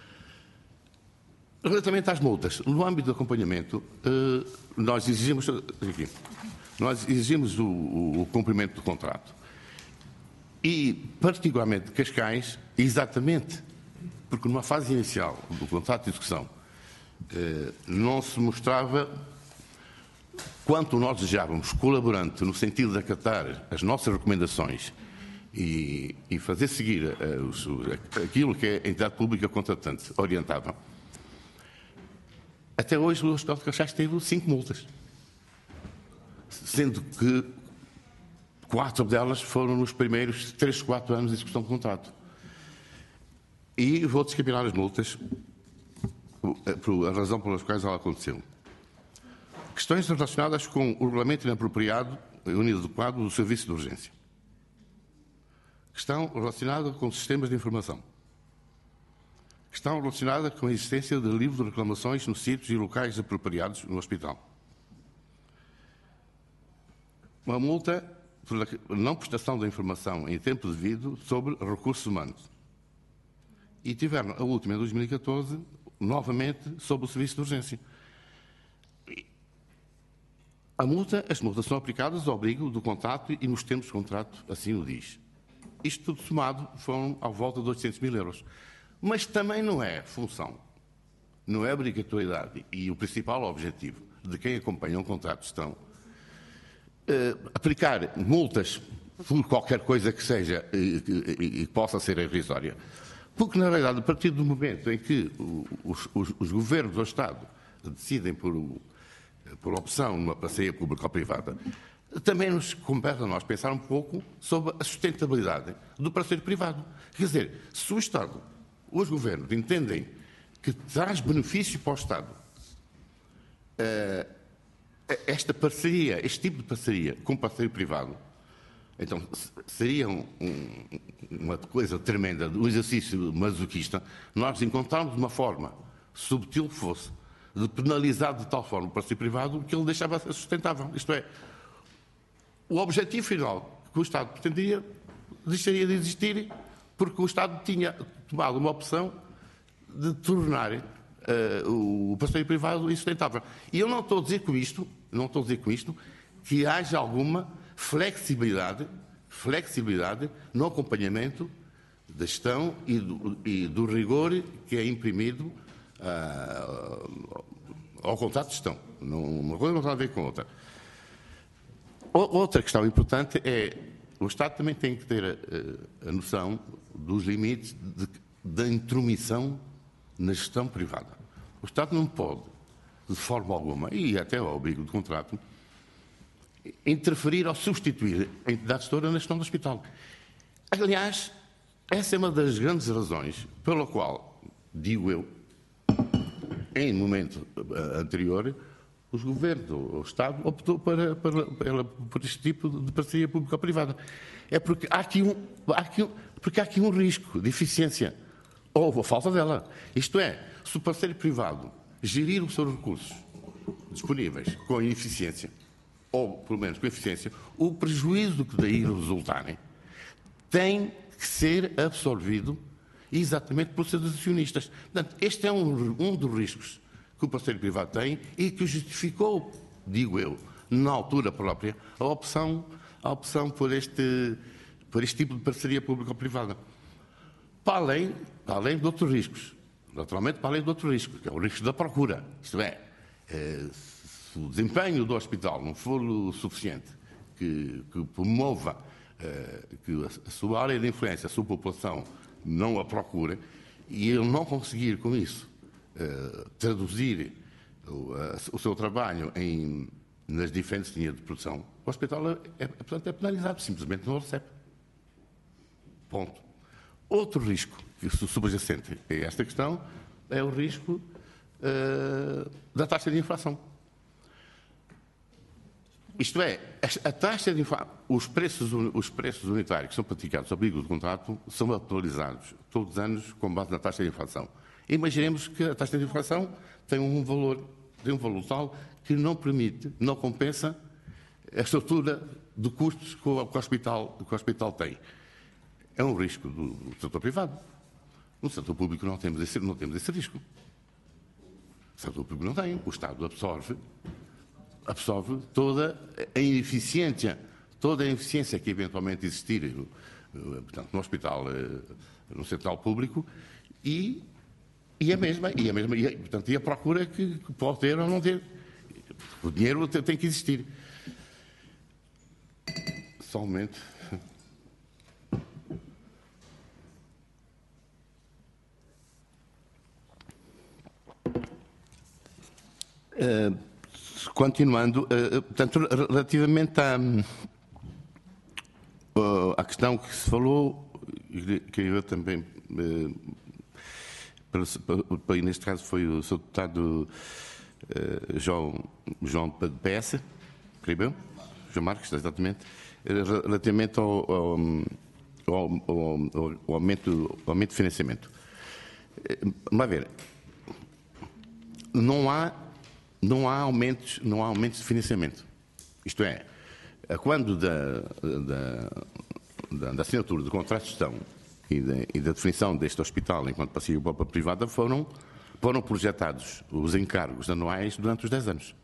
S7: Relativamente às multas, no âmbito do acompanhamento, nós exigimos, enfim, nós exigimos o, o cumprimento do contrato. E, particularmente, Cascais, exatamente, porque numa fase inicial do contrato de execução não se mostrava quanto nós desejávamos colaborante no sentido de acatar as nossas recomendações e, e fazer seguir uh, os, aquilo que a entidade pública contratante orientava. Até hoje o Hospital de Cascais teve cinco multas, sendo que quatro delas foram nos primeiros três, quatro anos de execução do contrato. E vou discriminar as multas por a razão pelas quais ela aconteceu. Questões relacionadas com o regulamento inapropriado e inadequado do serviço de urgência. Questão relacionada com sistemas de informação. Questão relacionada com a existência de livro de reclamações nos sítios e locais apropriados no hospital. Uma multa por não prestação da informação em tempo devido sobre recursos humanos. E tiveram a última em dois mil e catorze, novamente, sobre o serviço de urgência. A multa, as multas são aplicadas ao abrigo do contrato e nos termos de contrato, assim o diz. Isto tudo somado foram à volta de oitocentos mil euros. Mas também não é função, não é obrigatoriedade e o principal objetivo de quem acompanha um contrato de gestão uh, aplicar multas por qualquer coisa que seja e que possa ser irrisória. Porque, na realidade, a partir do momento em que os, os, os governos do Estado decidem por, por opção numa parceria pública ou privada, também nos compete a nós pensar um pouco sobre a sustentabilidade do parceiro privado. Quer dizer, se o Estado, os governos entendem que traz benefício para o Estado esta parceria, este tipo de parceria com o parceiro privado, então seria um, um, uma coisa tremenda, um exercício masoquista, nós encontrarmos uma forma, subtil que fosse, de penalizar de tal forma o parceiro privado que ele deixava ser sustentável. Isto é, o objetivo final que o Estado pretendia deixaria de existir porque o Estado tinha tomado uma opção de tornar uh, o parceiro privado insustentável. E eu não estou a dizer com isto, não estou a dizer com isto que haja alguma flexibilidade, flexibilidade no acompanhamento da gestão e do, e do rigor que é imprimido uh, ao contrato de gestão. Não, uma coisa não tem a ver com outra. Outra questão importante é o Estado também tem que ter a, a noção dos limites de, da intromissão na gestão privada. O Estado não pode, de forma alguma, e até ao abrigo do contrato, interferir ou substituir a entidade gestora na gestão do hospital. Aliás, essa é uma das grandes razões pela qual, digo eu, em momento anterior, os governos, o Estado, optou para, para, para, por este tipo de parceria público-privada. É porque há, aqui um, há aqui um, porque há aqui um risco de eficiência, ou a falta dela. Isto é, se o parceiro privado gerir os seus recursos disponíveis com ineficiência, ou pelo menos com eficiência, o prejuízo que daí resultarem tem que ser absorvido exatamente pelos seus acionistas. Portanto, este é um, um dos riscos que o parceiro privado tem e que justificou, digo eu, na altura própria, a opção, a opção por, este, por este tipo de parceria público-privada. Para além, para além de outros riscos. Naturalmente, para além de outros riscos, que é o risco da procura. Isto é, é se o desempenho do hospital não for o suficiente que, que promova é, que a sua área de influência, a sua população não a procura, e ele não conseguir com isso Uh, traduzir o, uh, o seu trabalho em, nas diferentes linhas de produção, o hospital é, é, portanto, é penalizado, simplesmente não recebe. Ponto. Outro risco que subjacente a esta questão é o risco uh, da taxa de inflação. Isto é, a taxa de inflação, os preços, os preços unitários que são praticados ao abrigo do contrato são atualizados todos os anos com base na taxa de inflação. Imaginemos que a taxa de inflação tem um valor, tem um valor tal que não permite, não compensa a estrutura de custos que o, que o, hospital, que o hospital tem. É um risco do, do setor privado. No setor público não temos, esse, não temos esse risco. O setor público não tem. O Estado absorve, absorve toda a ineficiência, toda a ineficiência que eventualmente existir no, portanto, no hospital, no setor público e E a mesma, e a mesma, e, portanto, e a procura que, que pode ter ou não ter. O dinheiro tem que existir. Só um momento. Uh, continuando, uh, portanto, relativamente à, uh, à questão que se falou, que eu também, uh, para, para, neste caso foi o seu deputado uh, João, João de P S, creio eu, João Marques, exatamente, relativamente ao, ao, ao, ao, ao, aumento, ao aumento de financiamento. Vamos ver, não há, não há aumentos, não há aumentos de financiamento. Isto é, quando da, da, da, da assinatura do contrato de gestão e da, e da definição deste hospital enquanto parceria público-privada foram, foram projetados os encargos anuais durante os dez anos.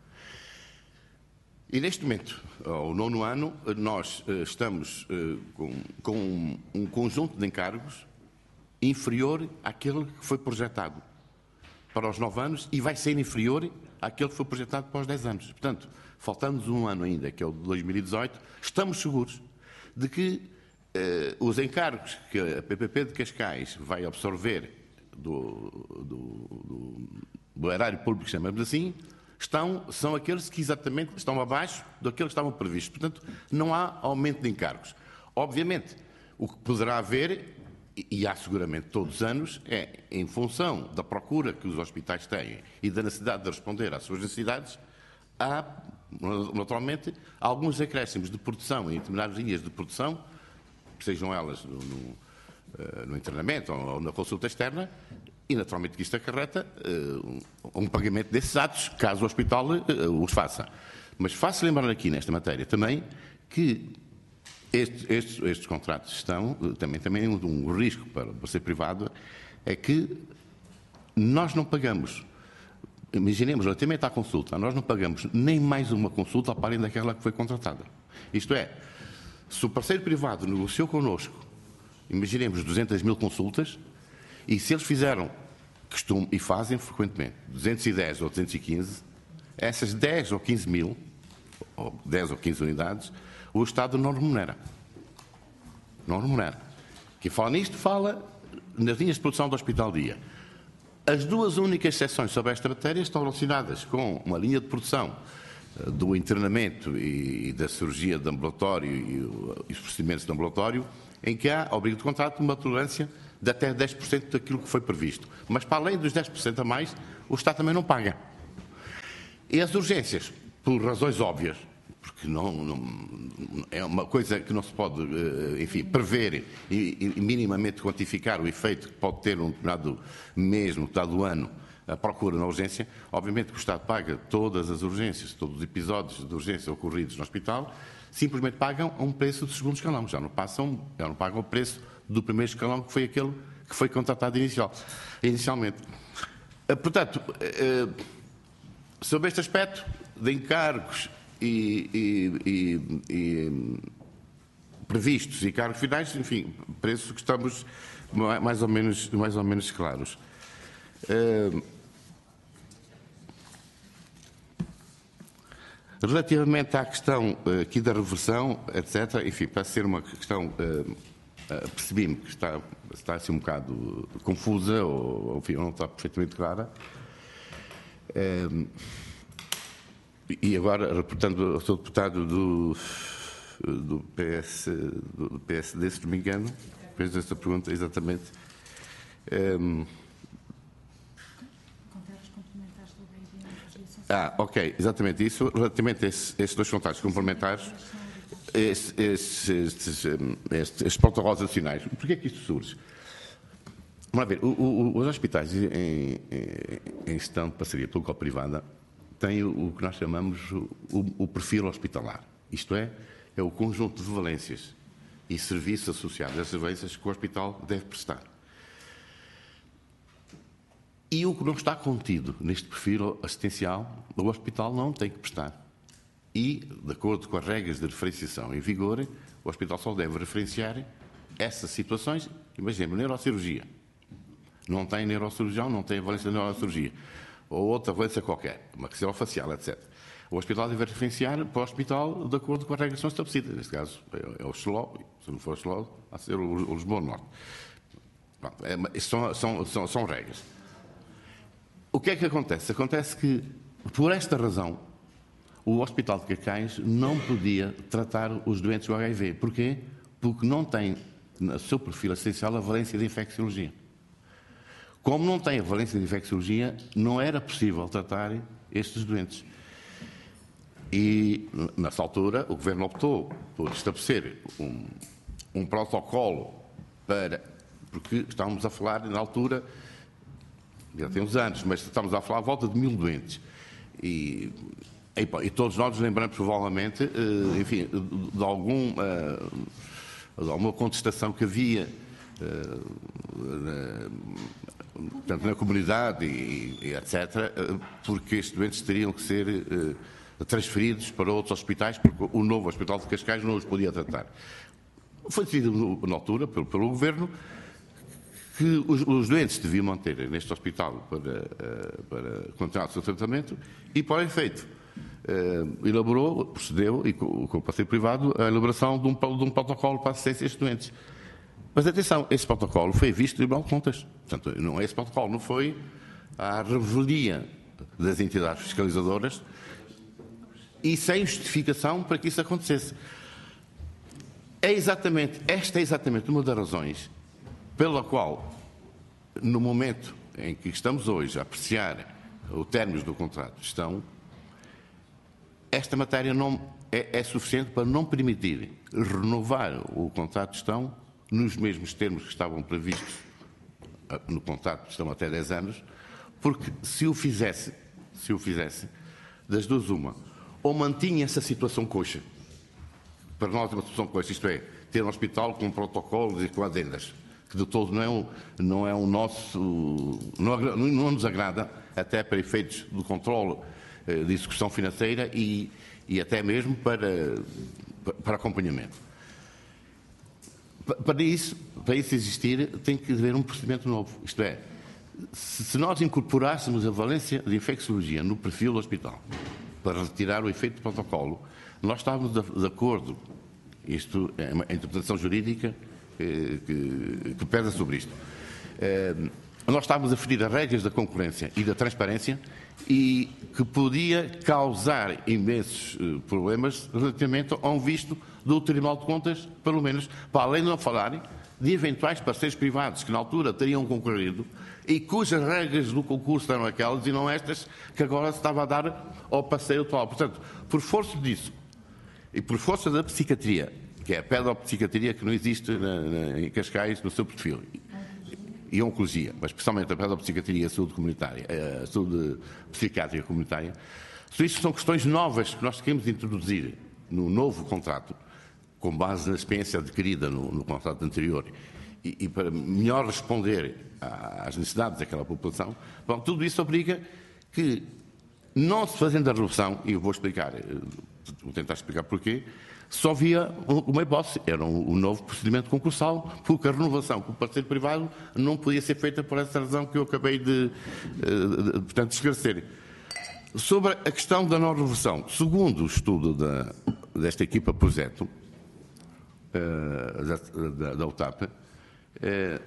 S7: E neste momento, ao nono ano, nós uh, estamos uh, com, com um, um conjunto de encargos inferior àquele que foi projetado para os nove anos e vai ser inferior àquele que foi projetado para os dez anos. Portanto, faltando-nos um ano ainda, que é o de dois mil e dezoito, estamos seguros de que uh, os encargos que a P P P de Cascais vai absorver do, do, do, do erário público, chamamos assim, Estão, são aqueles que exatamente estão abaixo daqueles que estavam previstos. Portanto, não há aumento de encargos. Obviamente, o que poderá haver, e há seguramente todos os anos, é, em função da procura que os hospitais têm e da necessidade de responder às suas necessidades, há, naturalmente, alguns acréscimos de produção em determinadas linhas de produção, sejam elas no, no, no internamento ou na consulta externa, e, naturalmente, que isto acarreta uh, um pagamento desses atos, caso o hospital uh, os faça. Mas faço lembrar aqui, nesta matéria, também, que estes, estes, estes contratos estão, uh, também, também um, um risco para o ser privado, é que nós não pagamos, imaginemos, relativamente à consulta, nós não pagamos nem mais uma consulta para além daquela que foi contratada. Isto é, se o parceiro privado negociou connosco, imaginemos duzentas mil consultas, e se eles fizeram, costumam e fazem frequentemente, duzentos e dez ou duzentos e quinze, essas dez ou quinze mil, ou dez ou quinze unidades, o Estado não remunera. Não remunera. Quem fala nisto fala nas linhas de produção do Hospital Dia. As duas únicas exceções sobre esta matéria estão relacionadas com uma linha de produção do internamento e da cirurgia de ambulatório e os procedimentos de ambulatório, em que há, ao abrigo do contrato, uma tolerância de até dez por cento daquilo que foi previsto. Mas, para além dos dez por cento a mais, o Estado também não paga. E as urgências, por razões óbvias, porque não, não, é uma coisa que não se pode, enfim, prever e, e minimamente quantificar o efeito que pode ter um determinado mês, no determinado ano, a procura na urgência. Obviamente que o Estado paga todas as urgências, todos os episódios de urgência ocorridos no hospital, simplesmente pagam a um preço de segundo escalão. Já não, passam, já não pagam o preço do primeiro escalão, que foi aquele que foi contratado inicial, inicialmente. Portanto, sobre este aspecto de encargos e, e, e, e previstos e encargos finais, enfim, penso que estamos mais ou menos, mais ou menos claros. Relativamente à questão aqui da reversão, etcétera, enfim, parece ser uma questão... Uh, percebi-me que está, está assim um bocado confusa ou, enfim, não está perfeitamente clara. Uh, e agora, reportando ao seu deputado do, do, P S, do P S D, se não me engano, fez esta pergunta exatamente. Um, ah, ok, exatamente isso. Relativamente a esses, esses dois contratos complementares, Estes, estes, estes, estes, estes protocolos adicionais. Porquê é que isto surge? Vamos ver, o, o, os hospitais em, em, em gestão de parceria público-privada têm o, o que nós chamamos o, o perfil hospitalar. Isto é, é o conjunto de valências e serviços associados a essas valências que o hospital deve prestar. E o que não está contido neste perfil assistencial, o hospital não tem que prestar. E, de acordo com as regras de referenciação em vigor, o hospital só deve referenciar essas situações. Imaginemos, neurocirurgia. Não tem neurocirurgião, não tem valência de neurocirurgia. Ou outra valência qualquer, maxilofacial, etcétera. O hospital deve referenciar para o hospital de acordo com as regras que são estabelecidas. Neste caso, é o Xeló, se não for o Xeló, há de ser o Lisboa Norte. Pronto, é, são, são, são, são regras. O que é que acontece? Acontece que por esta razão, o Hospital de Cascais não podia tratar os doentes do H I V. Porquê? Porque não tem no seu perfil essencial a valência de infecciologia. Como não tem a valência de infecciologia, não era possível tratar estes doentes. E, nessa altura, o Governo optou por estabelecer um, um protocolo para... Porque estávamos a falar, na altura, já tem uns anos, mas estamos a falar à volta de mil doentes. E, e, e todos nós nos lembramos, provavelmente, enfim, de, algum, de alguma contestação que havia na, na comunidade e, e etcétera, porque estes doentes teriam que ser transferidos para outros hospitais, porque o novo Hospital de Cascais não os podia tratar. Foi decidido na altura, pelo, pelo Governo, que os, os doentes deviam manter neste hospital para, para continuar o seu tratamento e, para efeito, uh, elaborou, procedeu, e com, com o parceiro privado, a elaboração de um, de um protocolo para assistência a estes doentes. Mas, atenção, esse protocolo foi visto no Tribunal de Contas. Portanto, não, esse protocolo não foi à revelia das entidades fiscalizadoras e sem justificação para que isso acontecesse. É exatamente, esta é exatamente uma das razões pela qual, no momento em que estamos hoje a apreciar o término do contrato de gestão, esta matéria não é, é suficiente para não permitir renovar o contrato de gestão nos mesmos termos que estavam previstos no contrato de gestão até dez anos, porque se o fizesse, se o fizesse, das duas uma, ou mantinha essa situação coxa, para nós é uma situação coxa, isto é, ter um hospital com protocolos e com adendas, que de todo não é um, não é um nosso, não, não nos agrada, até para efeitos do controle eh, de execução financeira e, e até mesmo para, para acompanhamento. Para isso, para isso existir, tem que haver um procedimento novo. Isto é, se, se nós incorporássemos a valência de infecciologia no perfil do hospital, para retirar o efeito do protocolo, nós estávamos de, de acordo, isto é uma interpretação jurídica, Que, que pesa sobre isto. Eh, nós estávamos a ferir as regras da concorrência e da transparência e que podia causar imensos eh, problemas relativamente a um visto do Tribunal de Contas, pelo menos, para além de não falarem de eventuais parceiros privados que na altura teriam concorrido e cujas regras do concurso eram aquelas e não estas que agora se estava a dar ao parceiro atual. Portanto, por força disso e por força da psiquiatria, que é a pedopsiquiatria que não existe na, na, em Cascais no seu perfil, e a oncologia, mas especialmente a pedopsiquiatria e a saúde comunitária, a saúde psiquiátrica comunitária, isso são questões novas que nós queremos introduzir no novo contrato, com base na experiência adquirida no, no contrato anterior, e, e para melhor responder às necessidades daquela população. Bom, tudo isso obriga que, não se fazendo a redução, e eu vou explicar, vou tentar explicar porquê, só havia uma hipótese, era um, um novo procedimento concursal, porque a renovação com o parceiro privado não podia ser feita por essa razão que eu acabei de, de, de, portanto, de esclarecer. Sobre a questão da não-reversão, segundo o estudo da, desta equipa projeto, uh, da, da, da U T A P, uh,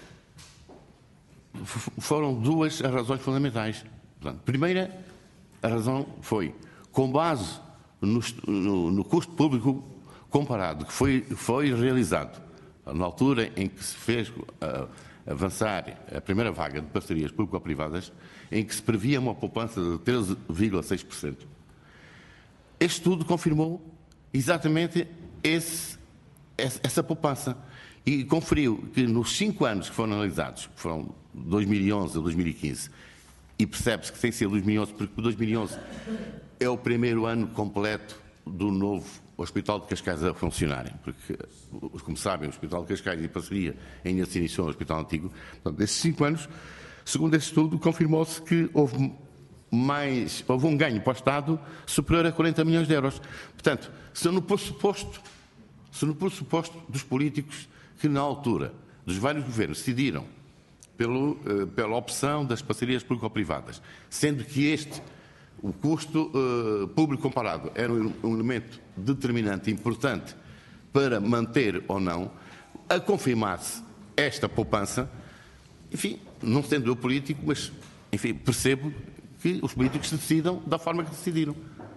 S7: foram duas as razões fundamentais. Portanto, primeira, a razão foi, com base no, no, no custo público comparado, que foi, foi realizado na altura em que se fez uh, avançar a primeira vaga de parcerias público-privadas, em que se previa uma poupança de treze vírgula seis por cento. Este estudo confirmou exatamente esse, essa poupança e conferiu que nos cinco anos que foram analisados, que foram dois mil e onze a dois mil e quinze, e percebe-se que tem que ser dois mil e onze, porque dois mil e onze é o primeiro ano completo do novo Hospital de Cascais a funcionarem, porque, como sabem, o Hospital de Cascais, em parceria, ainda se iniciou no Hospital Antigo. Portanto, desses cinco anos, segundo este estudo, confirmou-se que houve, mais, houve um ganho para o Estado superior a quarenta milhões de euros. Portanto, se no pressuposto, se no pressuposto dos políticos que, na altura, dos vários governos, decidiram pelo, pela opção das parcerias público-privadas, sendo que este, o custo uh, público comparado, era um, um elemento determinante, importante, para manter ou não, a confirmar-se esta poupança, enfim, não sendo eu político, mas, enfim, percebo que os políticos decidam da forma que decidiram.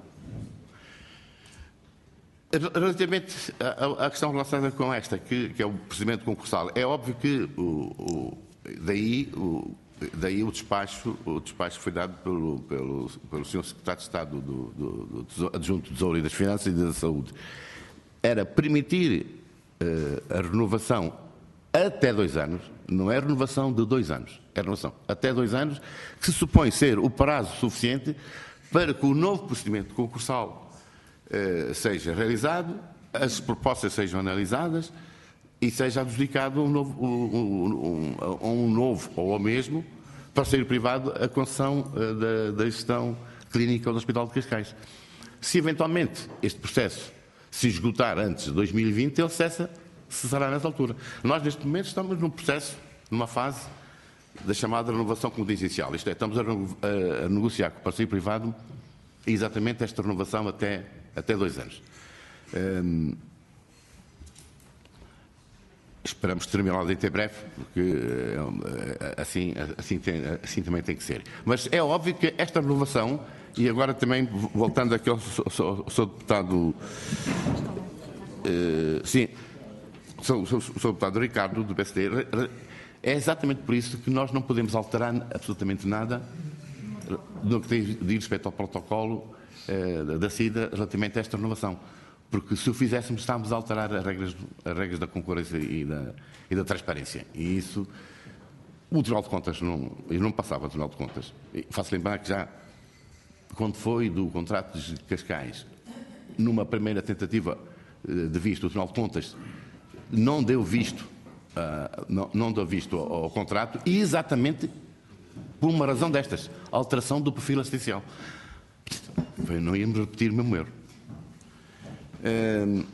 S7: Relativamente à questão relacionada com esta, que, que é o procedimento concursal, é óbvio que o, o, daí, o, daí o, despacho, o despacho foi dado pelo, pelo, pelo senhor Secretário de Estado do, do, do Adjunto do Tesouro e das Finanças e da Saúde. Era permitir uh, a renovação até dois anos, não é renovação de dois anos, é renovação até dois anos, que se supõe ser o prazo suficiente para que o novo procedimento concursal uh, seja realizado, as propostas sejam analisadas e seja adjudicado um novo, um, um, um, um novo ou ao mesmo parceiro privado a concessão uh, da, da gestão clínica do Hospital de Cascais. Se eventualmente este processo se esgotar antes de dois mil e vinte, ele cessa, cessará nessa altura. Nós, neste momento, estamos num processo, numa fase da chamada renovação contingencial. Isto é, estamos a, a, a negociar com o parceiro privado exatamente esta renovação até, até dois anos. Hum, esperamos terminá-la dentro em breve, porque assim, assim, tem, assim também tem que ser. Mas é óbvio que esta renovação, e agora também, voltando aqui ao sou, sou deputado, uh, sim, sou, sou, sou deputado Ricardo, do P S D, é exatamente por isso que nós não podemos alterar absolutamente nada no que tem de respeito ao protocolo uh, da SIDA relativamente a esta renovação. Porque se o fizéssemos, estávamos a alterar as regras, as regras da concorrência e da, e da transparência. E isso, o Tribunal de Contas não, não passava o Tribunal de Contas. E faço lembrar que já, quando foi do contrato de Cascais, numa primeira tentativa de visto, o Tribunal de Contas não deu visto, uh, não, não deu visto ao, ao contrato, e exatamente por uma razão destas, a alteração do perfil assistencial. Não íamos repetir o mesmo erro. Uh,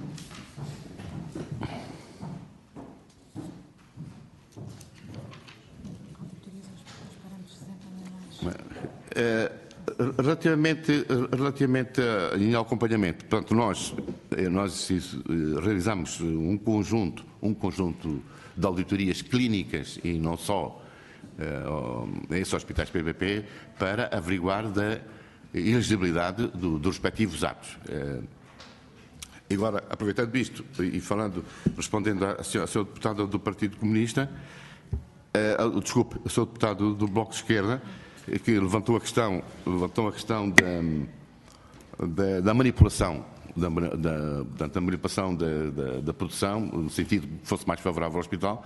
S7: Relativamente, relativamente ao acompanhamento, portanto, nós, nós realizamos um conjunto, um conjunto de auditorias clínicas e não só uh, esses hospitais P P P para averiguar da elegibilidade do, dos respectivos atos. Uh, agora, aproveitando isto e falando, respondendo à senhora deputada do Partido Comunista, uh, desculpe, a senhora deputada do Bloco de Esquerda, que levantou a questão, levantou a questão da, da, da manipulação, da, da, da manipulação da, da, da produção, no sentido que fosse mais favorável ao hospital.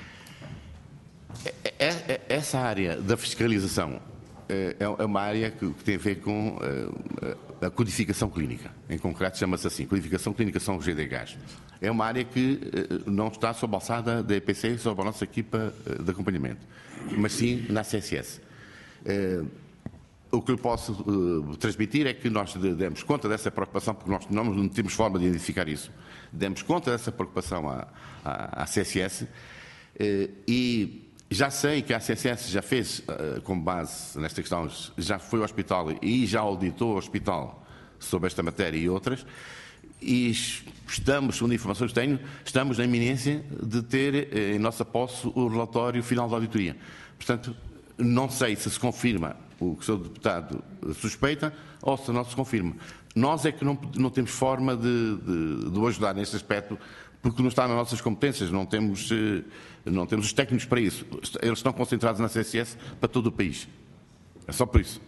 S7: É, é, essa área da fiscalização é, é uma área que, que tem a ver com a, a codificação clínica. Em concreto chama-se assim, codificação clínica São G D Gás. É uma área que não está sob a alçada da E P C, sob a nossa equipa de acompanhamento, mas sim na C S S. Uh, o que eu posso uh, transmitir é que nós demos conta dessa preocupação, porque nós não, não temos forma de identificar isso. Demos conta dessa preocupação à, à, à C S S uh, e já sei que a C S S já fez, uh, com base nesta questão, já foi ao hospital e já auditou o hospital sobre esta matéria e outras, e estamos, segundo informações que tenho, estamos na iminência de ter uh, em nossa posse o relatório final da auditoria. Portanto, não sei se se confirma o que o senhor deputado suspeita ou se não se confirma. Nós é que não, não temos forma de, de, de o ajudar neste aspecto, porque não está nas nossas competências, não temos, não temos os técnicos para isso. Eles estão concentrados na C S S para todo o país. É só por isso.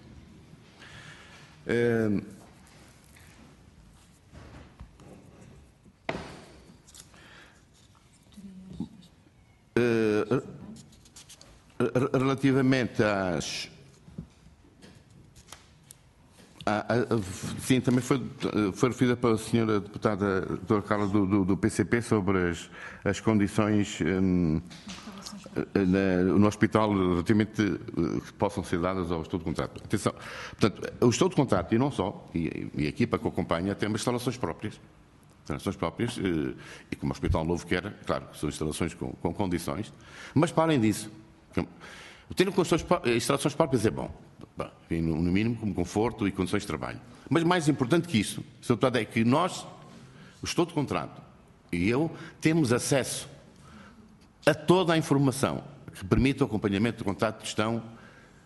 S7: É... É... Relativamente às... À, à, sim, também foi, foi referida pela senhora deputada doutora Carla do, do, do P C P sobre as, as condições hum, na, no hospital relativamente que possam ser dadas ao estudo de contrato. Atenção, portanto, o estudo de contrato, e não só, e, e a equipa que o acompanha, tem instalações próprias. Instalações próprias, e como o Hospital Novo quer, claro, são instalações com, com condições, mas para além disso, ter instalações próprias é bom, no mínimo como conforto e condições de trabalho. Mas mais importante que isso, senhor deputado, é que nós, o estudo de contrato e eu, temos acesso a toda a informação que permite o acompanhamento do contrato de gestão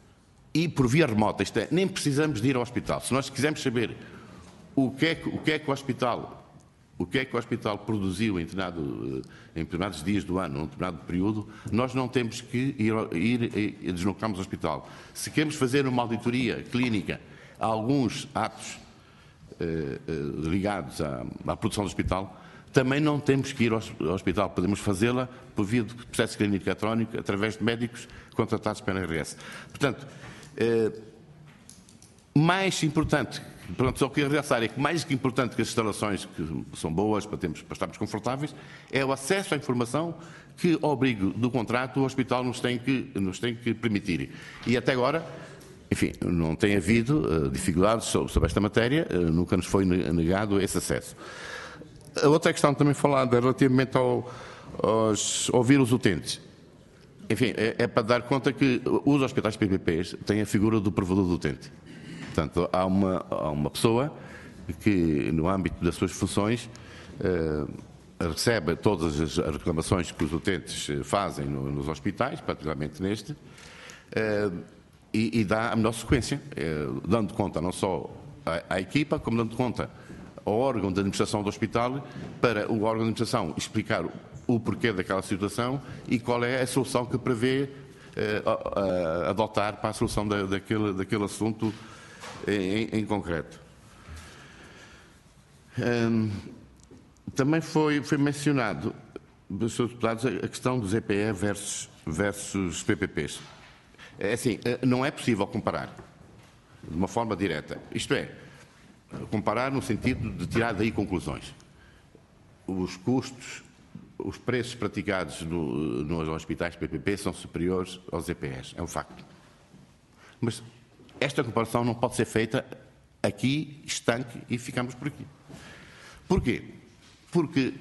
S7: e por via remota, isto é, nem precisamos de ir ao hospital. Se nós quisermos saber o que é que o, que é que o hospital o que é que o hospital produziu em, determinado, em determinados dias do ano, num determinado período, nós não temos que ir, ir e deslocarmos ao hospital. Se queremos fazer uma auditoria clínica a alguns atos eh, ligados à, à produção do hospital, também não temos que ir ao, ao hospital. Podemos fazê-la por via de processo clínico eletrónico, através de médicos contratados pela R S. Portanto, eh, mais importante, pronto, só queria realçar é que mais que importante que as instalações, que são boas para, termos, para estarmos confortáveis, é o acesso à informação que, ao abrigo do contrato, o hospital nos tem que, nos tem que permitir. E até agora, enfim, não tem havido uh, dificuldades sobre, sobre esta matéria, uh, nunca nos foi negado esse acesso. A outra questão também falada é relativamente ao, aos, ao vírus utentes. Enfim, é, é para dar conta que os hospitais P P Ps têm a figura do provedor do utente. Portanto, há uma, há uma pessoa que, no âmbito das suas funções, eh, recebe todas as reclamações que os utentes fazem no, nos hospitais, particularmente neste, eh, e, e dá a melhor sequência, eh, dando conta não só à, à equipa, como dando conta ao órgão de administração do hospital, para o órgão de administração explicar o, o porquê daquela situação e qual é a solução que prevê eh, a, a adotar para a solução da, daquele, daquele assunto Em, em concreto. Hum, também foi, foi mencionado pelos senhores deputados a questão dos E P E versus, versus P P Ps. É assim, não é possível comparar de uma forma direta. Isto é, comparar no sentido de tirar daí conclusões. Os custos, os preços praticados no, nos hospitais P P P são superiores aos E P Es. É um facto. Mas esta comparação não pode ser feita aqui, estanque, e ficamos por aqui. Porquê? Porque,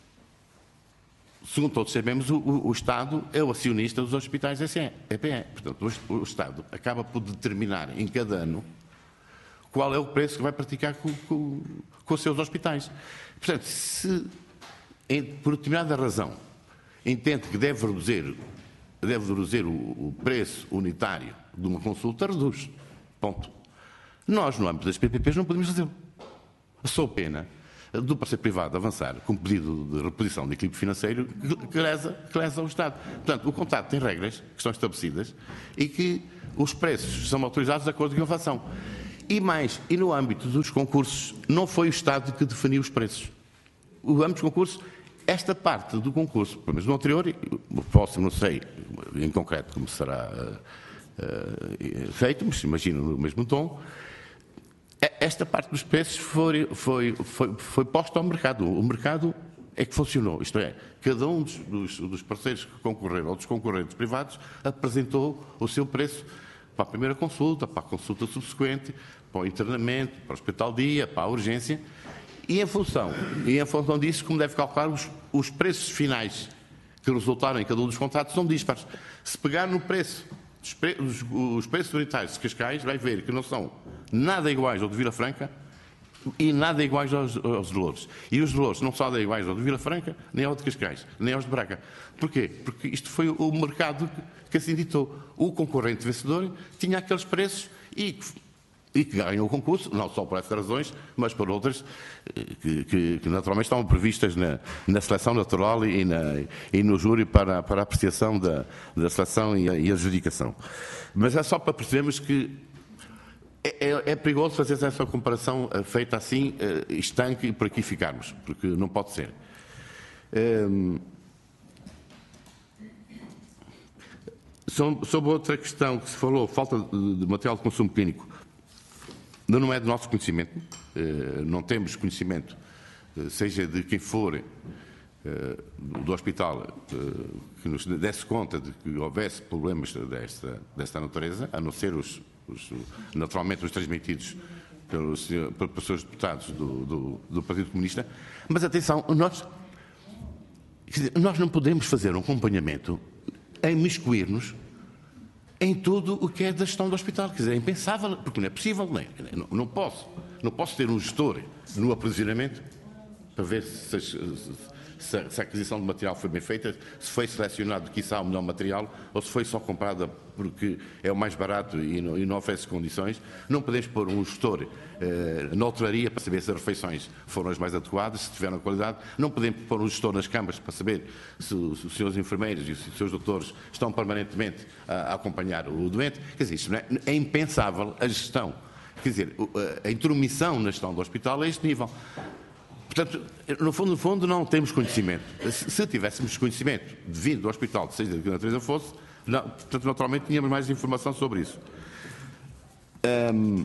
S7: segundo todos sabemos, o, o, o Estado é o acionista dos hospitais E P E. Portanto, o, o Estado acaba por determinar em cada ano qual é o preço que vai praticar com, com, com os seus hospitais. Portanto, se em, por determinada razão entende que deve reduzir, deve reduzir o, o preço unitário de uma consulta, reduz. Ponto. Nós, no âmbito das P P Ps, não podemos fazê-lo. Sou pena do parceiro privado avançar com um pedido de reposição de equilíbrio financeiro que lesa, que lesa o Estado. Portanto, o contrato tem regras que estão estabelecidas e que os preços são autorizados de acordo com a inflação. E mais, e no âmbito dos concursos, não foi o Estado que definiu os preços. O âmbito dos concursos, esta parte do concurso, pelo menos no anterior, o próximo não sei em concreto como será Uh, feito, mas imagino no mesmo tom, esta parte dos preços foi, foi, foi, foi posta ao mercado. O mercado é que funcionou, isto é, cada um dos, dos, dos parceiros que concorreram, ou dos concorrentes privados, apresentou o seu preço para a primeira consulta, para a consulta subsequente, para o internamento, para o hospital-dia, para a urgência, e em função, e em função disso, como deve calcular, os, os preços finais que resultaram em cada um dos contratos são dispares. Se pegar no preço Os, pre os, os preços unitários de Cascais, vai ver que não são nada iguais ao de Vila Franca e nada iguais aos, aos de Loures. E os de Loures não são nada iguais ao de Vila Franca, nem ao de Cascais, nem aos de Braga. Porquê? Porque isto foi o mercado que, que assim ditou. O concorrente vencedor tinha aqueles preços e, e que ganhou o concurso, não só por essas razões, mas por outras que, que, que naturalmente estão previstas na, na seleção natural e, na, e no júri para, para a apreciação da, da seleção e a, e a adjudicação. Mas é só para percebermos que é, é, é perigoso fazer essa comparação feita assim, estanque, e por aqui ficarmos, porque não pode ser. Um, sobre outra questão que se falou, falta de material de consumo clínico, não é do nosso conhecimento, não temos conhecimento, seja de quem for do hospital, que nos desse conta de que houvesse problemas desta, desta natureza, a não ser os, os naturalmente os transmitidos pelos, pelos senhores deputados do, do, do Partido Comunista. Mas atenção, nós, nós não podemos fazer um acompanhamento em miscuir-nos em tudo o que é da gestão do hospital. Quer dizer, é impensável, porque não é possível, não, é? não, não posso. Não posso ter um gestor no aprovisionamento para ver se as, se a, se a aquisição de material foi bem feita, se foi selecionado, quiçá, o melhor material, ou se foi só comprada porque é o mais barato e não, e não oferece condições. Não podemos pôr um gestor eh, na hotelaria para saber se as refeições foram as mais adequadas, se tiveram qualidade. Não podemos pôr um gestor nas câmaras para saber se, se os seus enfermeiros e os seus doutores estão permanentemente a, a acompanhar o doente. Quer dizer, isto não é, é impensável a gestão. Quer dizer, a intromissão na gestão do hospital a este nível. Portanto, no fundo, no fundo, não temos conhecimento. Se tivéssemos conhecimento devido do hospital, seja de que natureza fosse, não, portanto, naturalmente, tínhamos mais informação sobre isso. Hum,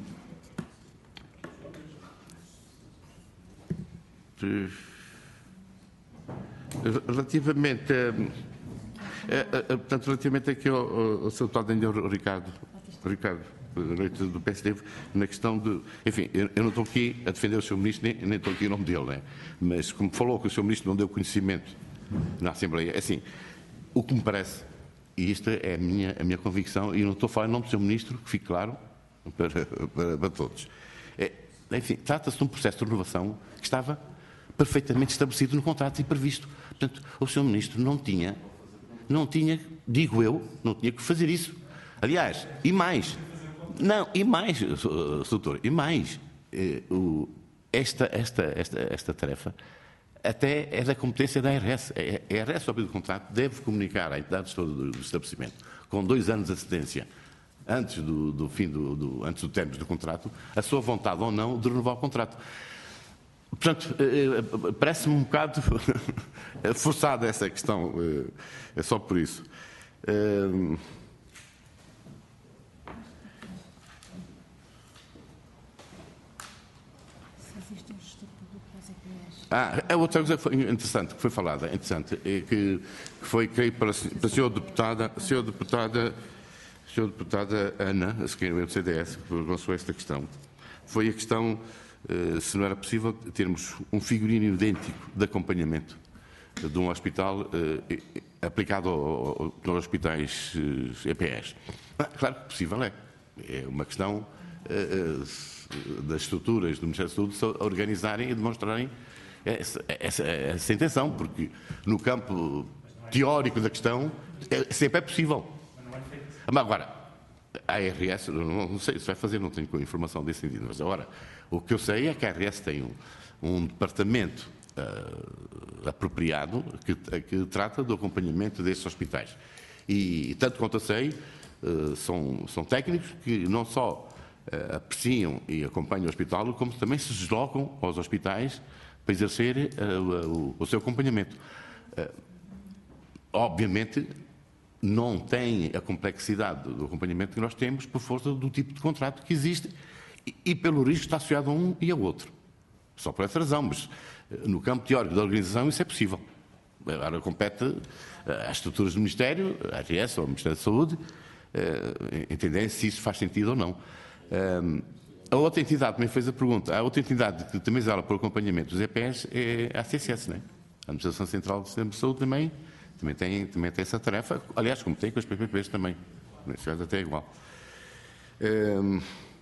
S7: relativamente a, a, a, portanto, relativamente aqui ao, ao, ao seu deputado Ricardo, Ricardo do P S D, na questão de... Enfim, eu, eu não estou aqui a defender o senhor Ministro, nem, nem estou aqui em nome dele, né? Mas como falou que o senhor Ministro não deu conhecimento na Assembleia, assim, o que me parece, e isto é a minha, a minha convicção, e eu não estou a falar em nome do senhor Ministro, que fique claro para, para, para todos. É, enfim, trata-se de um processo de renovação que estava perfeitamente estabelecido no contrato e previsto. Portanto, o senhor Ministro não tinha, não tinha, digo eu, não tinha que fazer isso. Aliás, e mais... Não, e mais, doutor, e mais, esta, esta, esta, esta tarefa até é da competência da A R S. A R S, ao fim do contrato, deve comunicar à entidade do estabelecimento, com dois anos de antecedência, antes do, do fim do, do, antes do término do contrato, a sua vontade ou não de renovar o contrato. Portanto, parece-me um bocado forçada essa questão, é só por isso. Ah, a outra coisa que foi interessante, que foi falada, interessante, é que, que foi, creio, para a senhora deputada, senhora deputada, senhora deputada Ana, a secretária do C D S, que lançou esta questão, foi a questão, eh, se não era possível termos um figurino idêntico de acompanhamento de um hospital eh, aplicado ao, ao, aos hospitais eh, E P S. Ah, claro que possível é. É uma questão eh, das estruturas do Ministério da Saúde se organizarem e demonstrarem Essa, essa, essa intenção, porque no campo teórico da questão é, sempre é possível. Mas agora, a A R S, não, não sei se vai fazer, não tenho informação desse sentido, mas agora, o que eu sei é que a A R S tem um, um departamento uh, apropriado que, que trata do acompanhamento desses hospitais. E, tanto quanto eu sei, uh, são, são técnicos que não só uh, apreciam e acompanham o hospital, como também se deslocam aos hospitais para exercer uh, o, o seu acompanhamento. Uh, obviamente, não tem a complexidade do acompanhamento que nós temos por força do tipo de contrato que existe e, e pelo risco que está associado a um e ao outro. Só por essa razão, mas uh, no campo teórico da organização isso é possível. Agora compete uh, às estruturas do Ministério, à A R S ou ao Ministério da Saúde, uh, entender se isso faz sentido ou não. Uh, A outra entidade também fez a pergunta. A outra entidade que também zela por acompanhamento dos E P S é a A C C S, né? A Administração Central do Sistema de Saúde também, também, tem, também tem essa tarefa, aliás, como tem com as P P Ps também. Nesse caso até é igual. Um...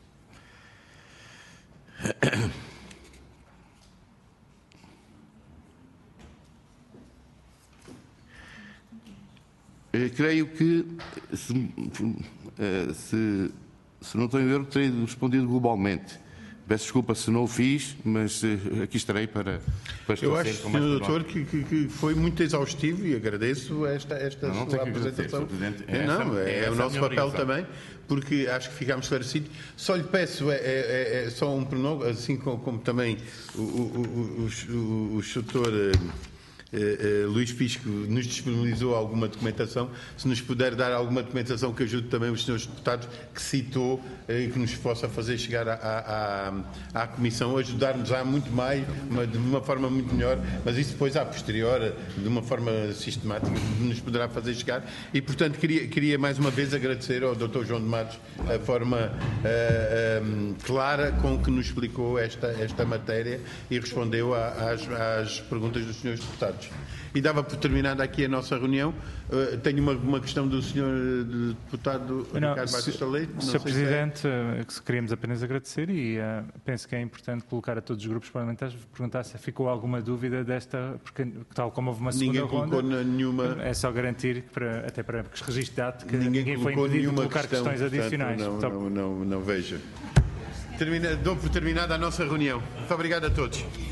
S7: Eu creio que se, se Se não estou em erro, terei respondido globalmente. Peço desculpa se não o fiz, mas uh, aqui estarei para, para
S1: Eu acho, senhor Doutor, que, que, que foi muito exaustivo e agradeço esta, esta
S7: não, não
S1: sua apresentação.
S7: É
S1: não,
S7: essa,
S1: é, é, é o nosso papel obrigação. Também, porque acho que ficámos esclarecidos. Só lhe peço, é, é, é só um pronome, assim como, como também o, o, o, o, o doutor Uh, uh, Luís Pisco nos disponibilizou alguma documentação, se nos puder dar alguma documentação que ajude também os senhores deputados que citou uh, e que nos possa fazer chegar à, à, à Comissão, ajudar-nos a muito mais, uma, de uma forma muito melhor, mas isso depois, à posterior, de uma forma sistemática, nos poderá fazer chegar. E, portanto, queria, queria mais uma vez agradecer ao doutor João de Matos a forma uh, um, clara com que nos explicou esta, esta matéria e respondeu a, às, às perguntas dos senhores deputados. deputados. E dava por terminada aqui a nossa reunião. Uh, tenho uma, uma questão do senhor deputado
S3: Não,
S1: Ricardo Batista Leite.
S3: senhor Presidente, é... queríamos apenas agradecer e uh, penso que é importante colocar a todos os grupos parlamentares, perguntar se ficou alguma dúvida desta, porque tal como houve uma segunda
S1: ninguém
S3: ronda,
S1: colocou nenhuma...
S3: é só garantir, que para, até para que se registre dado que
S1: ninguém,
S3: ninguém foi impedido de colocar
S1: questão,
S3: questões
S1: portanto,
S3: adicionais.
S1: Não,
S3: Então...
S1: não, não, não vejo. Termina, dou por terminada a nossa reunião. Muito obrigado a todos.